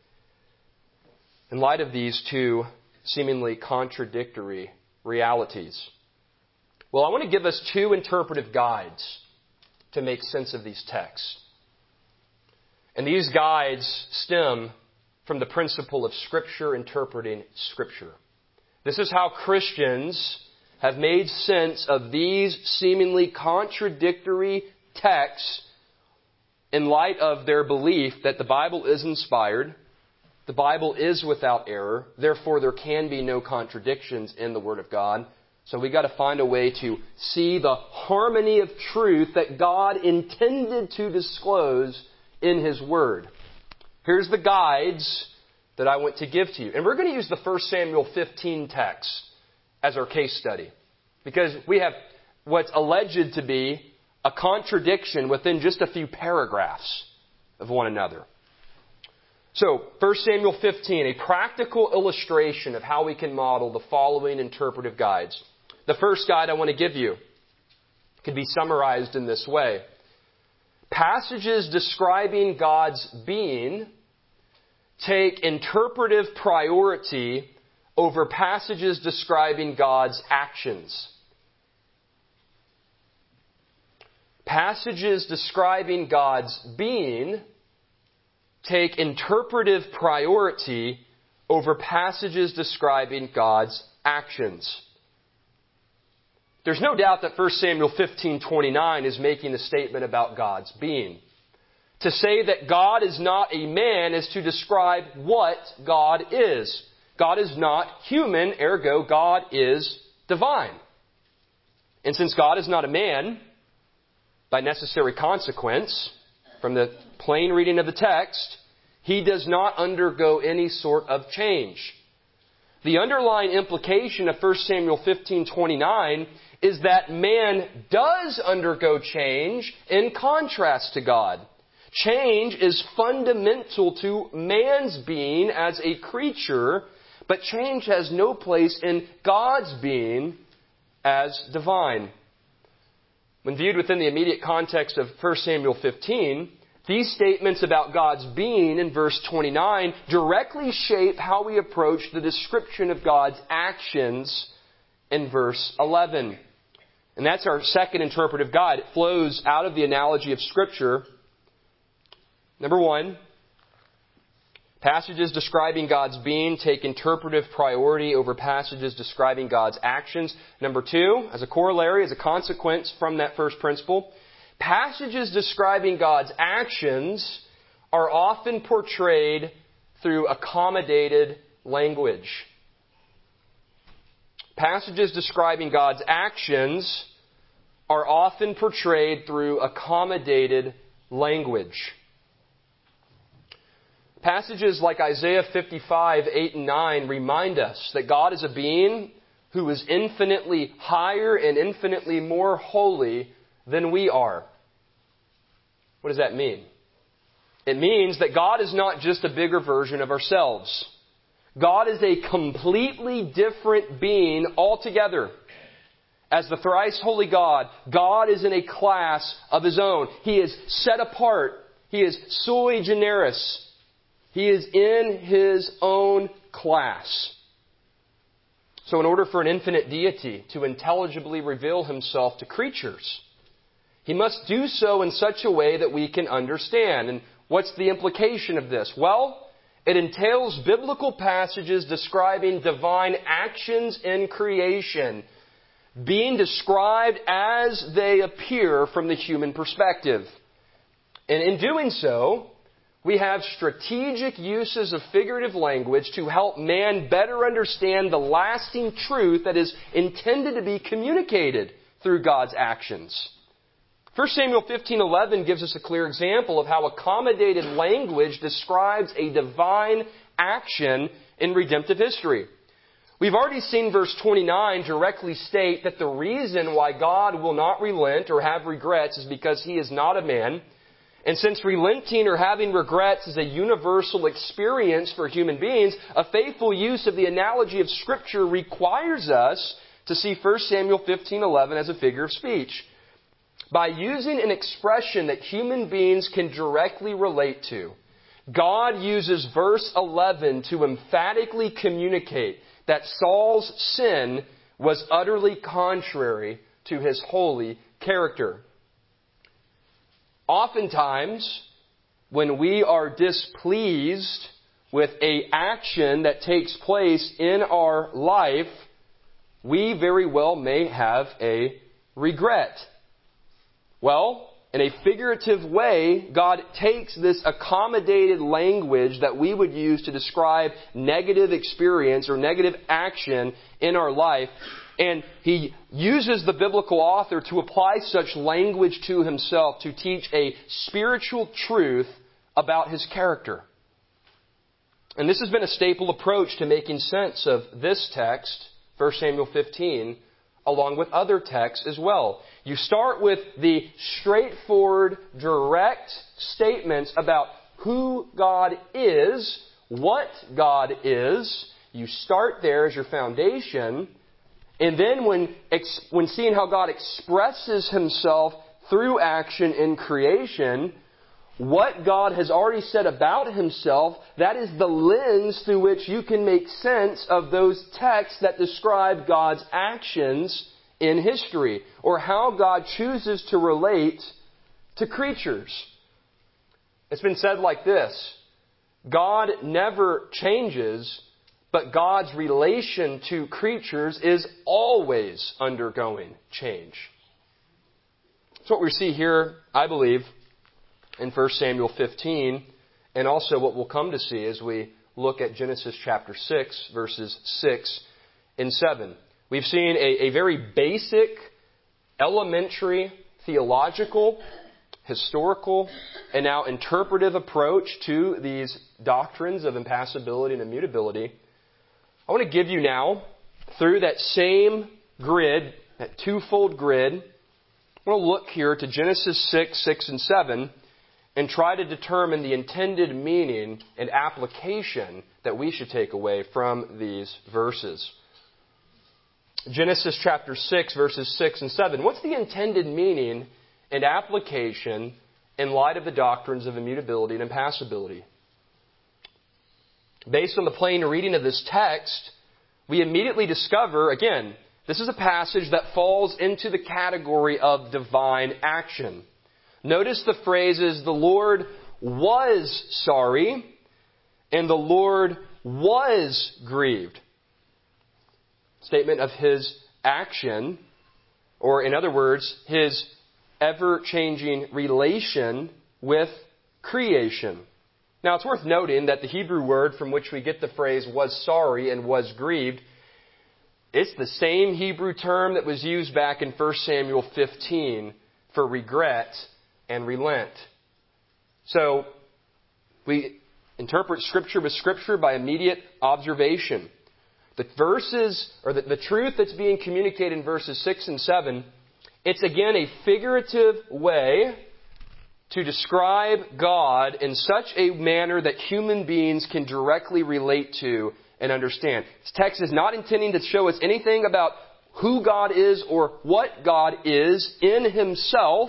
Speaker 1: in light of these two seemingly contradictory realities? Well, I want to give us two interpretive guides to make sense of these texts. And these guides stem from the principle of Scripture interpreting Scripture. This is how Christians have made sense of these seemingly contradictory texts in light of their belief that the Bible is inspired, the Bible is without error, therefore there can be no contradictions in the Word of God. So we've got to find a way to see the harmony of truth that God intended to disclose in His Word. Here's the guides that I want to give to you. And we're going to use the First Samuel fifteen text as our case study, because we have what's alleged to be a contradiction within just a few paragraphs of one another. So, First Samuel fifteen, a practical illustration of how we can model the following interpretive guides. The first guide I want to give you can be summarized in this way. Passages describing God's being take interpretive priority over passages describing God's actions. Passages describing God's being take interpretive priority over passages describing God's actions. There's no doubt that First Samuel fifteen twenty-nine is making a statement about God's being. To say that God is not a man is to describe what God is. God is not human, ergo God is divine. And since God is not a man, by necessary consequence, from the plain reading of the text, he does not undergo any sort of change. The underlying implication of First Samuel fifteen twenty-nine is that man does undergo change in contrast to God. Change is fundamental to man's being as a creature, but change has no place in God's being as divine. When viewed within the immediate context of First Samuel fifteen, these statements about God's being in verse twenty-nine directly shape how we approach the description of God's actions in verse eleven. And that's our second interpretive guide. It flows out of the analogy of Scripture. Number one, passages describing God's being take interpretive priority over passages describing God's actions. Number two, as a corollary, as a consequence from that first principle, passages describing God's actions are often portrayed through accommodated language. Passages describing God's actions are often portrayed through accommodated language. Passages like Isaiah fifty-five, eight and nine remind us that God is a being who is infinitely higher and infinitely more holy than we are. What does that mean? It means that God is not just a bigger version of ourselves. God is a completely different being altogether. As the thrice holy God, God is in a class of His own. He is set apart. He is sui generis. He is in His own class. So in order for an infinite deity to intelligibly reveal Himself to creatures, He must do so in such a way that we can understand. And what's the implication of this? Well, it entails biblical passages describing divine actions in creation being described as they appear from the human perspective. And in doing so, we have strategic uses of figurative language to help man better understand the lasting truth that is intended to be communicated through God's actions. First Samuel fifteen eleven gives us a clear example of how accommodated language describes a divine action in redemptive history. We've already seen verse twenty-nine directly state that the reason why God will not relent or have regrets is because He is not a man. And since relenting or having regrets is a universal experience for human beings, a faithful use of the analogy of Scripture requires us to see First Samuel fifteen eleven as a figure of speech. By using an expression that human beings can directly relate to, God uses verse eleven to emphatically communicate that Saul's sin was utterly contrary to his holy character. Oftentimes, when we are displeased with an action that takes place in our life, we very well may have a regret. Well, in a figurative way, God takes this accommodated language that we would use to describe negative experience or negative action in our life, and He uses the biblical author to apply such language to Himself to teach a spiritual truth about His character. And this has been a staple approach to making sense of this text, First Samuel fifteen, along with other texts as well. You start with the straightforward, direct statements about who God is, what God is. You start there as your foundation. And then when, when seeing how God expresses Himself through action in creation, what God has already said about Himself, that is the lens through which you can make sense of those texts that describe God's actions in history, or how God chooses to relate to creatures. It's been said like this: God never changes, but God's relation to creatures is always undergoing change. That's what we see here, I believe, in First Samuel fifteen, and also what we'll come to see as we look at Genesis chapter six, verses six and seven. We've seen a, a very basic, elementary, theological, historical, and now interpretive approach to these doctrines of impassibility and immutability, I want to give you now, through that same grid, that twofold grid, I want to look here to Genesis six, six, and seven, and try to determine the intended meaning and application that we should take away from these verses. Genesis chapter six, verses six and seven. What's the intended meaning and application in light of the doctrines of immutability and impassibility? Based on the plain reading of this text, we immediately discover, again, this is a passage that falls into the category of divine action. Notice the phrases, the Lord was sorry, and the Lord was grieved. Statement of His action, or in other words, His ever-changing relation with creation. Now, it's worth noting that the Hebrew word from which we get the phrase was sorry and was grieved, it's the same Hebrew term that was used back in First Samuel fifteen for regret and relent. So, we interpret Scripture with Scripture by immediate observation. The verses, or the, the truth that's being communicated in verses six and seven, it's again a figurative way to describe God in such a manner that human beings can directly relate to and understand. This text is not intending to show us anything about who God is or what God is in Himself.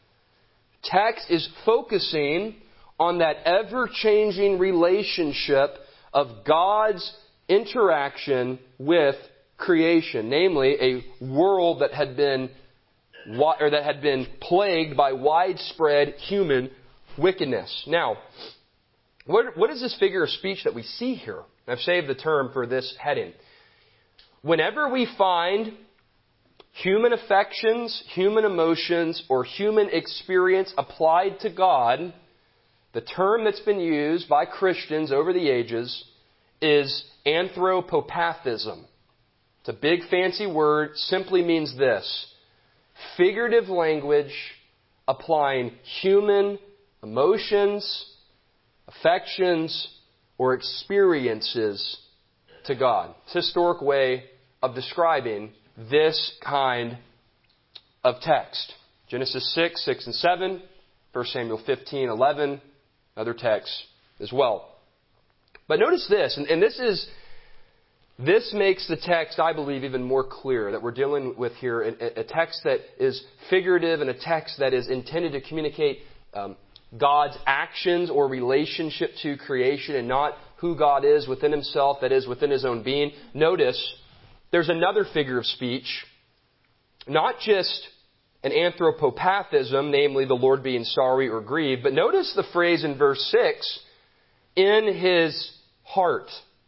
Speaker 1: Text is focusing on that ever-changing relationship of God's interaction with creation, namely a world that had been or that had been plagued by widespread human wickedness. Now, what, what is this figure of speech that we see here? I've saved the term for this heading. Whenever we find human affections, human emotions, or human experience applied to God, the term that's been used by Christians over the ages is anthropopathism. It's a big fancy word, simply means this: figurative language applying human emotions, affections, or experiences to God. It's a historic way of describing this kind of text. Genesis six, six and seven, First Samuel fifteen, eleven, other texts as well. But notice this, and, and this is this makes the text, I believe, even more clear that we're dealing with here a, a text that is figurative and a text that is intended to communicate um, God's actions or relationship to creation and not who God is within Himself, that is, within His own being. Notice, there's another figure of speech, not just an anthropopathism, namely the Lord being sorry or grieved, but notice the phrase in verse six, in His heart.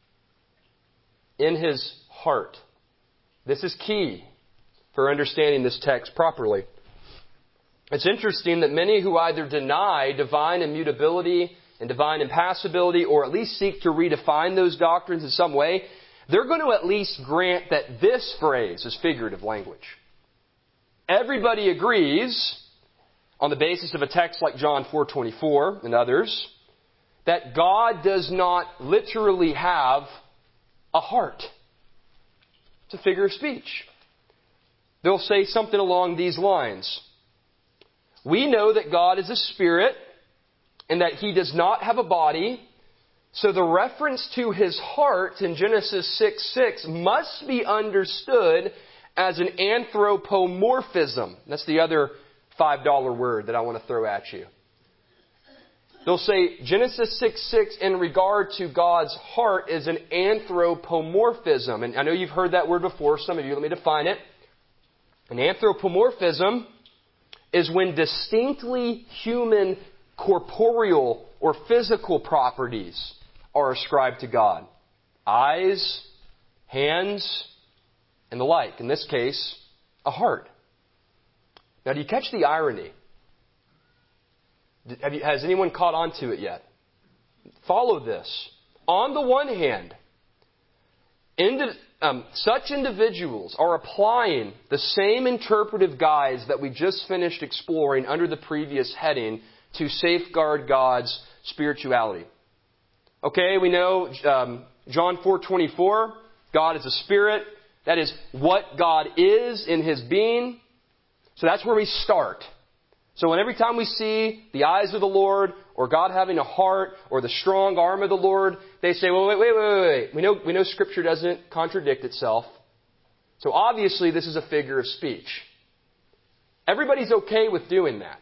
Speaker 1: In His heart. This is key for understanding this text properly. It's interesting that many who either deny divine immutability and divine impassibility, or at least seek to redefine those doctrines in some way, they're going to at least grant that this phrase is figurative language. Everybody agrees, on the basis of a text like John four twenty-four and others, that God does not literally have a heart. It's a figure of speech. They'll say something along these lines. We know that God is a spirit and that He does not have a body. So the reference to His heart in Genesis six six must be understood as an anthropomorphism. That's the other five dollar word that I want to throw at you. They'll say Genesis six six in regard to God's heart is an anthropomorphism. And I know you've heard that word before. Some of you, let me define it. An anthropomorphism is when distinctly human corporeal or physical properties are ascribed to God. Eyes, hands, and the like. In this case, a heart. Now, do you catch the irony? Have you, has anyone caught on to it yet? Follow this. On the one hand, in Um, such individuals are applying the same interpretive guides that we just finished exploring under the previous heading to safeguard God's spirituality. Okay, we know um, John four twenty-four, God is a spirit. That is what God is in His being. So that's where we start. So when every time we see the eyes of the Lord, or God having a heart, or the strong arm of the Lord, they say, well, wait, wait, wait, wait, wait. We know, we know Scripture doesn't contradict itself. So obviously this is a figure of speech. Everybody's okay with doing that.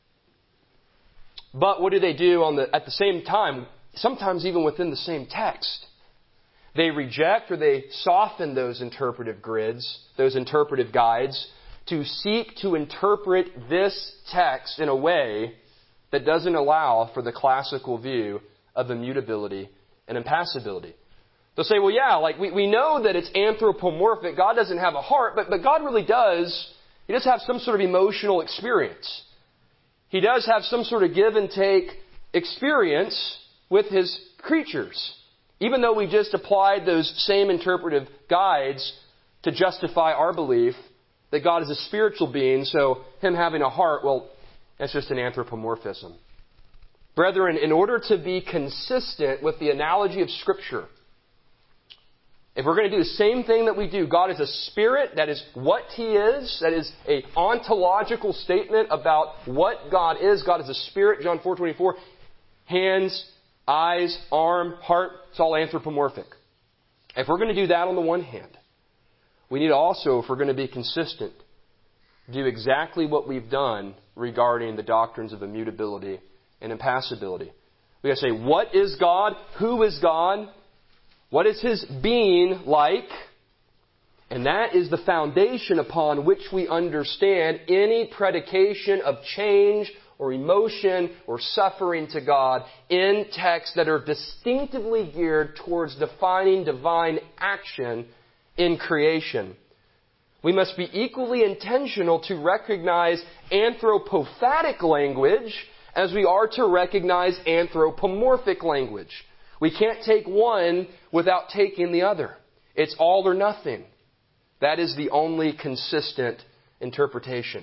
Speaker 1: But what do they do on the, at the same time, sometimes even within the same text? They reject or they soften those interpretive grids, those interpretive guides, to seek to interpret this text in a way that doesn't allow for the classical view of immutability and impassibility. They'll say, well, yeah, like we, we know that it's anthropomorphic. God doesn't have a heart, but, but God really does. He does have some sort of emotional experience. He does have some sort of give and take experience with His creatures. Even though we just applied those same interpretive guides to justify our belief that God is a spiritual being, so Him having a heart, well, that's just an anthropomorphism. Brethren, in order to be consistent with the analogy of Scripture, if we're going to do the same thing that we do, God is a spirit, that is what He is, that is an ontological statement about what God is. God is a spirit, John four twenty-four. Hands, eyes, arm, heart, it's all anthropomorphic. If we're going to do that on the one hand, we need also, if we're going to be consistent, do exactly what we've done regarding the doctrines of immutability and impassibility. We got to say, what is God? Who is God? What is His being like? And that is the foundation upon which we understand any predication of change or emotion or suffering to God in texts that are distinctively geared towards defining divine action in creation. We must be equally intentional to recognize anthropophatic language as we are to recognize anthropomorphic language. We can't take one without taking the other. It's all or nothing. That is the only consistent interpretation.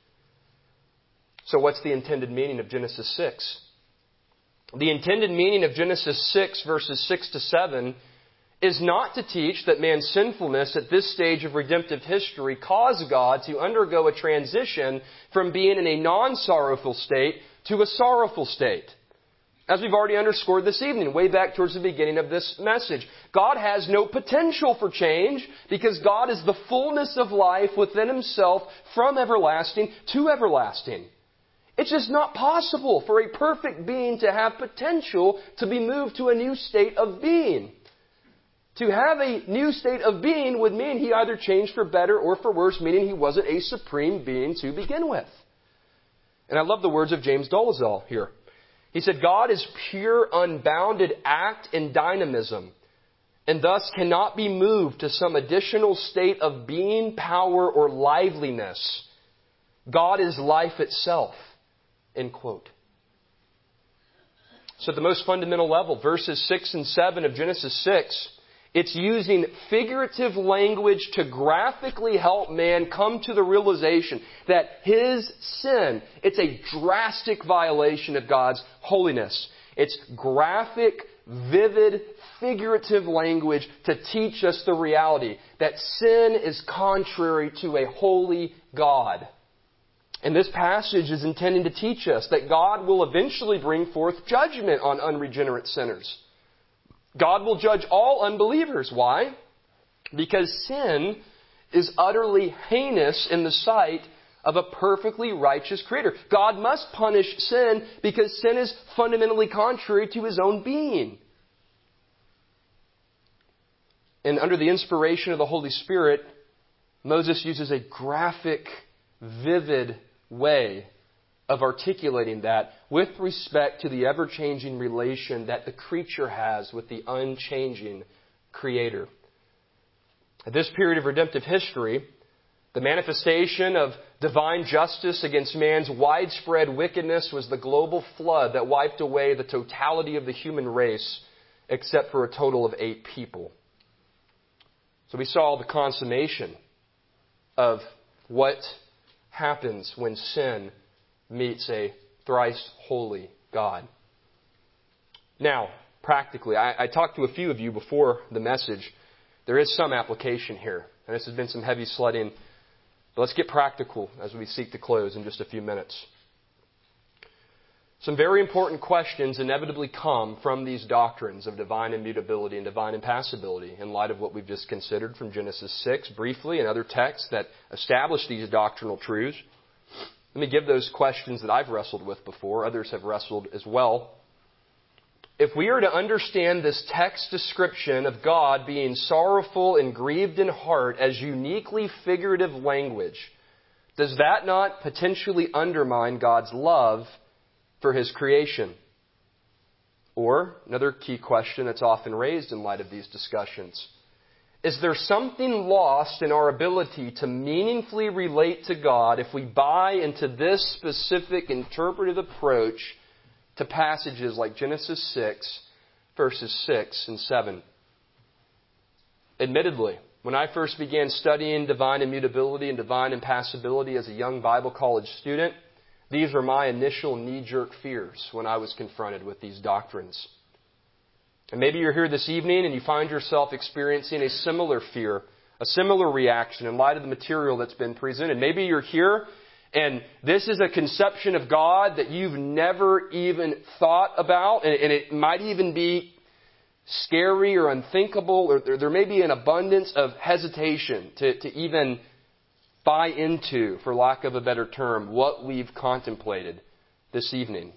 Speaker 1: So what's the intended meaning of Genesis six? The intended meaning of Genesis six, verses six to seven, is not to teach that man's sinfulness at this stage of redemptive history caused God to undergo a transition from being in a non-sorrowful state to a sorrowful state. As we've already underscored this evening, way back towards the beginning of this message, God has no potential for change because God is the fullness of life within Himself from everlasting to everlasting. It's just not possible for a perfect being to have potential to be moved to a new state of being. To have a new state of being would mean He either changed for better or for worse, meaning He wasn't a supreme being to begin with. And I love the words of James Dolezal here. He said, God is pure, unbounded act and dynamism, and thus cannot be moved to some additional state of being, power, or liveliness. God is life itself. End quote. So at the most fundamental level, verses six and seven of Genesis six, it's using figurative language to graphically help man come to the realization that his sin, it's a drastic violation of God's holiness. It's graphic, vivid, figurative language to teach us the reality that sin is contrary to a holy God. And this passage is intending to teach us that God will eventually bring forth judgment on unregenerate sinners. God will judge all unbelievers. Why? Because sin is utterly heinous in the sight of a perfectly righteous Creator. God must punish sin because sin is fundamentally contrary to His own being. And under the inspiration of the Holy Spirit, Moses uses a graphic, vivid way of articulating that with respect to the ever-changing relation that the creature has with the unchanging Creator. At this period of redemptive history, the manifestation of divine justice against man's widespread wickedness was the global flood that wiped away the totality of the human race except for a total of eight people. So we saw the consummation of what happens when sin meets a thrice holy God. Now, practically, I, I talked to a few of you before the message. There is some application here, and this has been some heavy sledding. But let's get practical as we seek to close in just a few minutes. Some very important questions inevitably come from these doctrines of divine immutability and divine impassibility in light of what we've just considered from Genesis six briefly and other texts that establish these doctrinal truths. Let me give those questions that I've wrestled with before. Others have wrestled as well. If we are to understand this text description of God being sorrowful and grieved in heart as uniquely figurative language, does that not potentially undermine God's love for His creation? Or, another key question that's often raised in light of these discussions, is there something lost in our ability to meaningfully relate to God if we buy into this specific interpretive approach to passages like Genesis six, verses six and seven? Admittedly, when I first began studying divine immutability and divine impassibility as a young Bible college student, these were my initial knee-jerk fears when I was confronted with these doctrines. And maybe you're here this evening and you find yourself experiencing a similar fear, a similar reaction in light of the material that's been presented. Maybe you're here and this is a conception of God that you've never even thought about, and, and it might even be scary or unthinkable, or there, there may be an abundance of hesitation to, to even buy into, for lack of a better term, what we've contemplated this evening.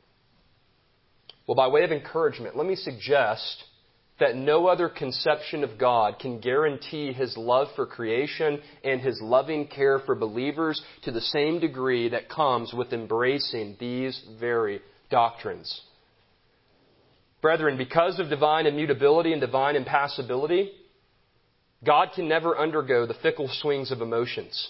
Speaker 1: Well, by way of encouragement, let me suggest that no other conception of God can guarantee His love for creation and His loving care for believers to the same degree that comes with embracing these very doctrines. Brethren, because of divine immutability and divine impassibility, God can never undergo the fickle swings of emotions.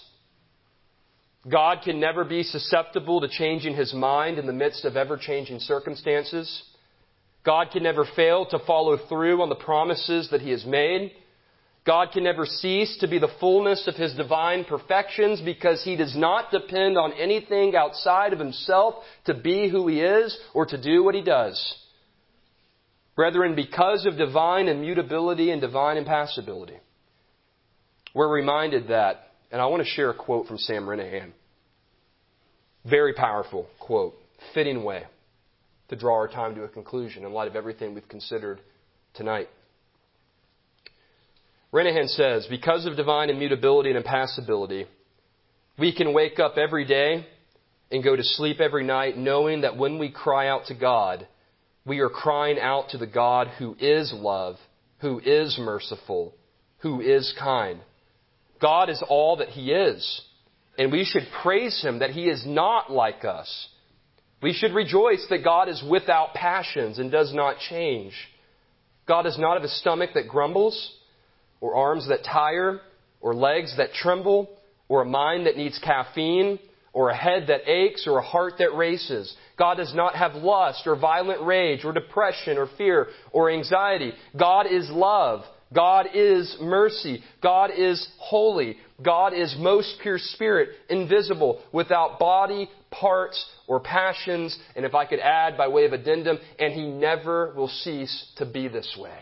Speaker 1: God can never be susceptible to changing His mind in the midst of ever-changing circumstances. God can never fail to follow through on the promises that He has made. God can never cease to be the fullness of His divine perfections because He does not depend on anything outside of Himself to be who He is or to do what He does. Brethren, because of divine immutability and divine impassibility, we're reminded that, and I want to share a quote from Sam Renihan. Very powerful quote, fitting way to draw our time to a conclusion in light of everything we've considered tonight. Renihan says, because of divine immutability and impassibility, we can wake up every day and go to sleep every night knowing that when we cry out to God, we are crying out to the God who is love, who is merciful, who is kind. God is all that He is, and we should praise Him that He is not like us. We should rejoice that God is without passions and does not change. God is not of a stomach that grumbles, or arms that tire, or legs that tremble, or a mind that needs caffeine, or a head that aches, or a heart that races. God does not have lust, or violent rage, or depression, or fear, or anxiety. God is love. God is mercy. God is holy. God is most pure spirit, invisible, without body, parts, or passions. And if I could add by way of addendum, and He never will cease to be this way.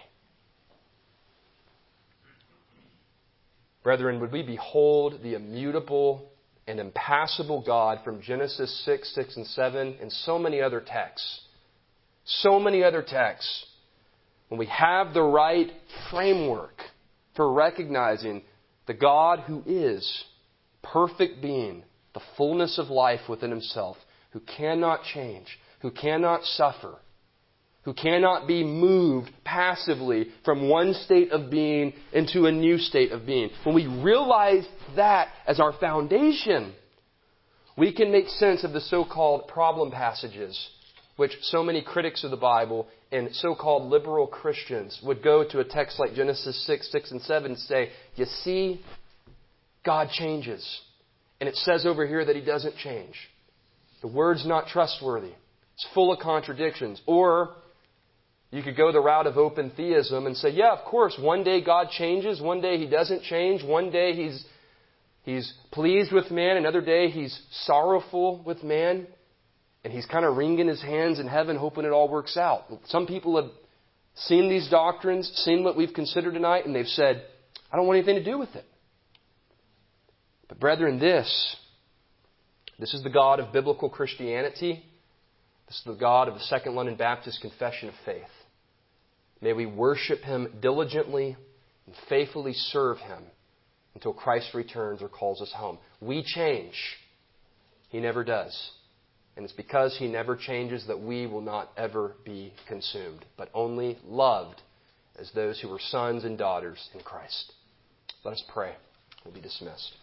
Speaker 1: Brethren, would we behold the immutable and impassible God from Genesis six, six, and seven, and so many other texts, so many other texts, when we have the right framework for recognizing the God who is perfect being, the fullness of life within Himself, who cannot change, who cannot suffer, who cannot be moved passively from one state of being into a new state of being. When we realize that as our foundation, we can make sense of the so-called problem passages, which so many critics of the Bible and so-called liberal Christians would go to a text like Genesis six, six, and seven and say, you see, God changes. And it says over here that He doesn't change. The word's not trustworthy. It's full of contradictions. Or You could go the route of open theism and say, yeah, of course, one day God changes, one day He doesn't change, one day He's He's pleased with man, another day He's sorrowful with man, and He's kind of wringing His hands in heaven hoping it all works out. Some people have seen these doctrines, seen what we've considered tonight, and they've said, I don't want anything to do with it. But brethren, this, this is the God of biblical Christianity. This is the God of the Second London Baptist Confession of Faith. May we worship Him diligently and faithfully serve Him until Christ returns or calls us home. We change. He never does. And it's because He never changes that we will not ever be consumed, but only loved as those who are sons and daughters in Christ. Let us pray. We'll be dismissed.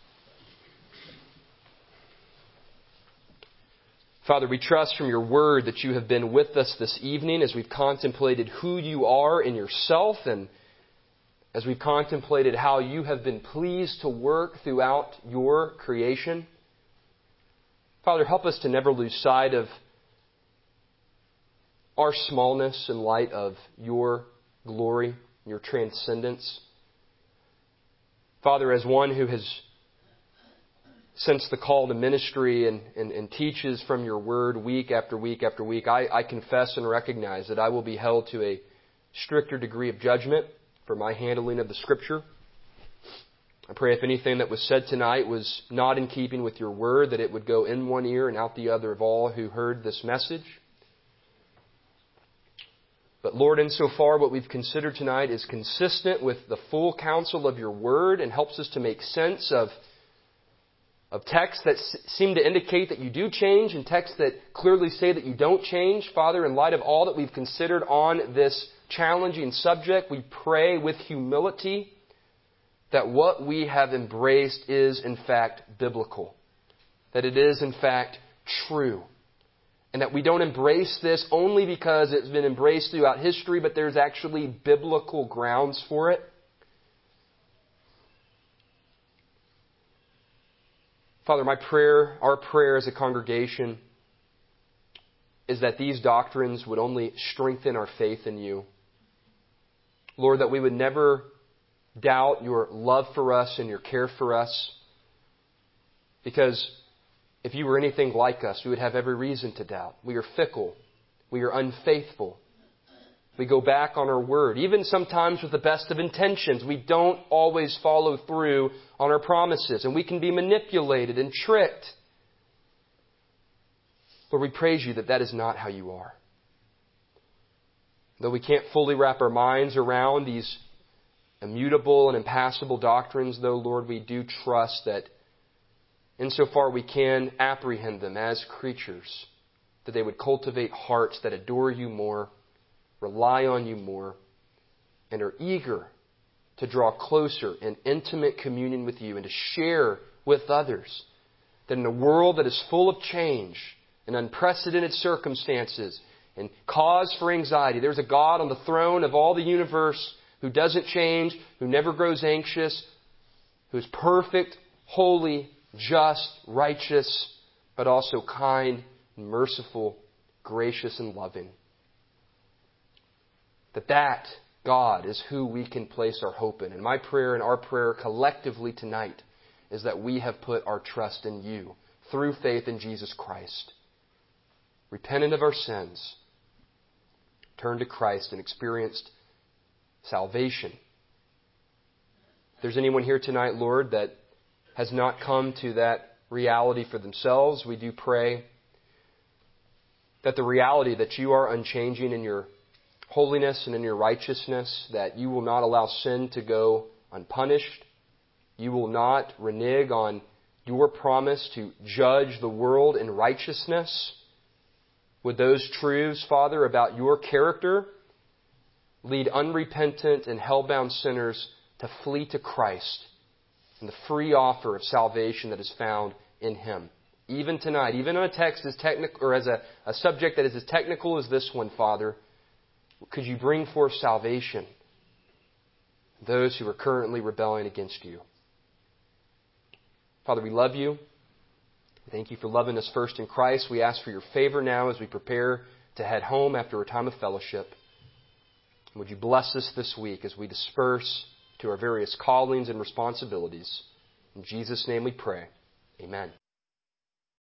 Speaker 1: Father, we trust from Your Word that You have been with us this evening as we've contemplated who You are in Yourself and as we've contemplated how You have been pleased to work throughout Your creation. Father, help us to never lose sight of our smallness in light of Your glory, Your transcendence. Father, as one who has sensed the call to ministry and, and, and teaches from Your Word week after week after week, I, I confess and recognize that I will be held to a stricter degree of judgment for my handling of the Scripture. I pray if anything that was said tonight was not in keeping with Your Word, that it would go in one ear and out the other of all who heard this message. But Lord, insofar what we've considered tonight is consistent with the full counsel of Your Word and helps us to make sense of Of texts that seem to indicate that You do change and texts that clearly say that You don't change. Father, in light of all that we've considered on this challenging subject, we pray with humility that what we have embraced is in fact biblical. That it is in fact true. And that we don't embrace this only because it's been embraced throughout history, but there's actually biblical grounds for it. Father, my prayer, our prayer as a congregation, is that these doctrines would only strengthen our faith in You. Lord, that we would never doubt Your love for us and Your care for us. Because if You were anything like us, we would have every reason to doubt. We are fickle. We are unfaithful. We go back on our word. Even sometimes with the best of intentions, we don't always follow through on our promises. And we can be manipulated and tricked. Lord, we praise You that that is not how You are. Though we can't fully wrap our minds around these immutable and impassable doctrines, though, Lord, we do trust that insofar we can apprehend them as creatures, that they would cultivate hearts that adore You more, rely on You more, and are eager to draw closer in intimate communion with You and to share with others that in a world that is full of change and unprecedented circumstances and cause for anxiety, there's a God on the throne of all the universe who doesn't change, who never grows anxious, who is perfect, holy, just, righteous, but also kind, merciful, gracious, and loving. That that God is who we can place our hope in. And my prayer and our prayer collectively tonight is that we have put our trust in You through faith in Jesus Christ. Repented of our sins, turned to Christ and experienced salvation. If there's anyone here tonight, Lord, that has not come to that reality for themselves, we do pray that the reality that You are unchanging in Your holiness and in Your righteousness, that You will not allow sin to go unpunished. You will not renege on Your promise to judge the world in righteousness. Would those truths, Father, about Your character lead unrepentant and hell-bound sinners to flee to Christ and the free offer of salvation that is found in Him. Even tonight, even on a text as technical, or as a, a subject that is as technical as this one, Father, could You bring forth salvation to those who are currently rebelling against You? Father, we love You. Thank You for loving us first in Christ. We ask for Your favor now as we prepare to head home after a time of fellowship. Would you bless us this week as we disperse to our various callings and responsibilities. In Jesus' name we pray. Amen.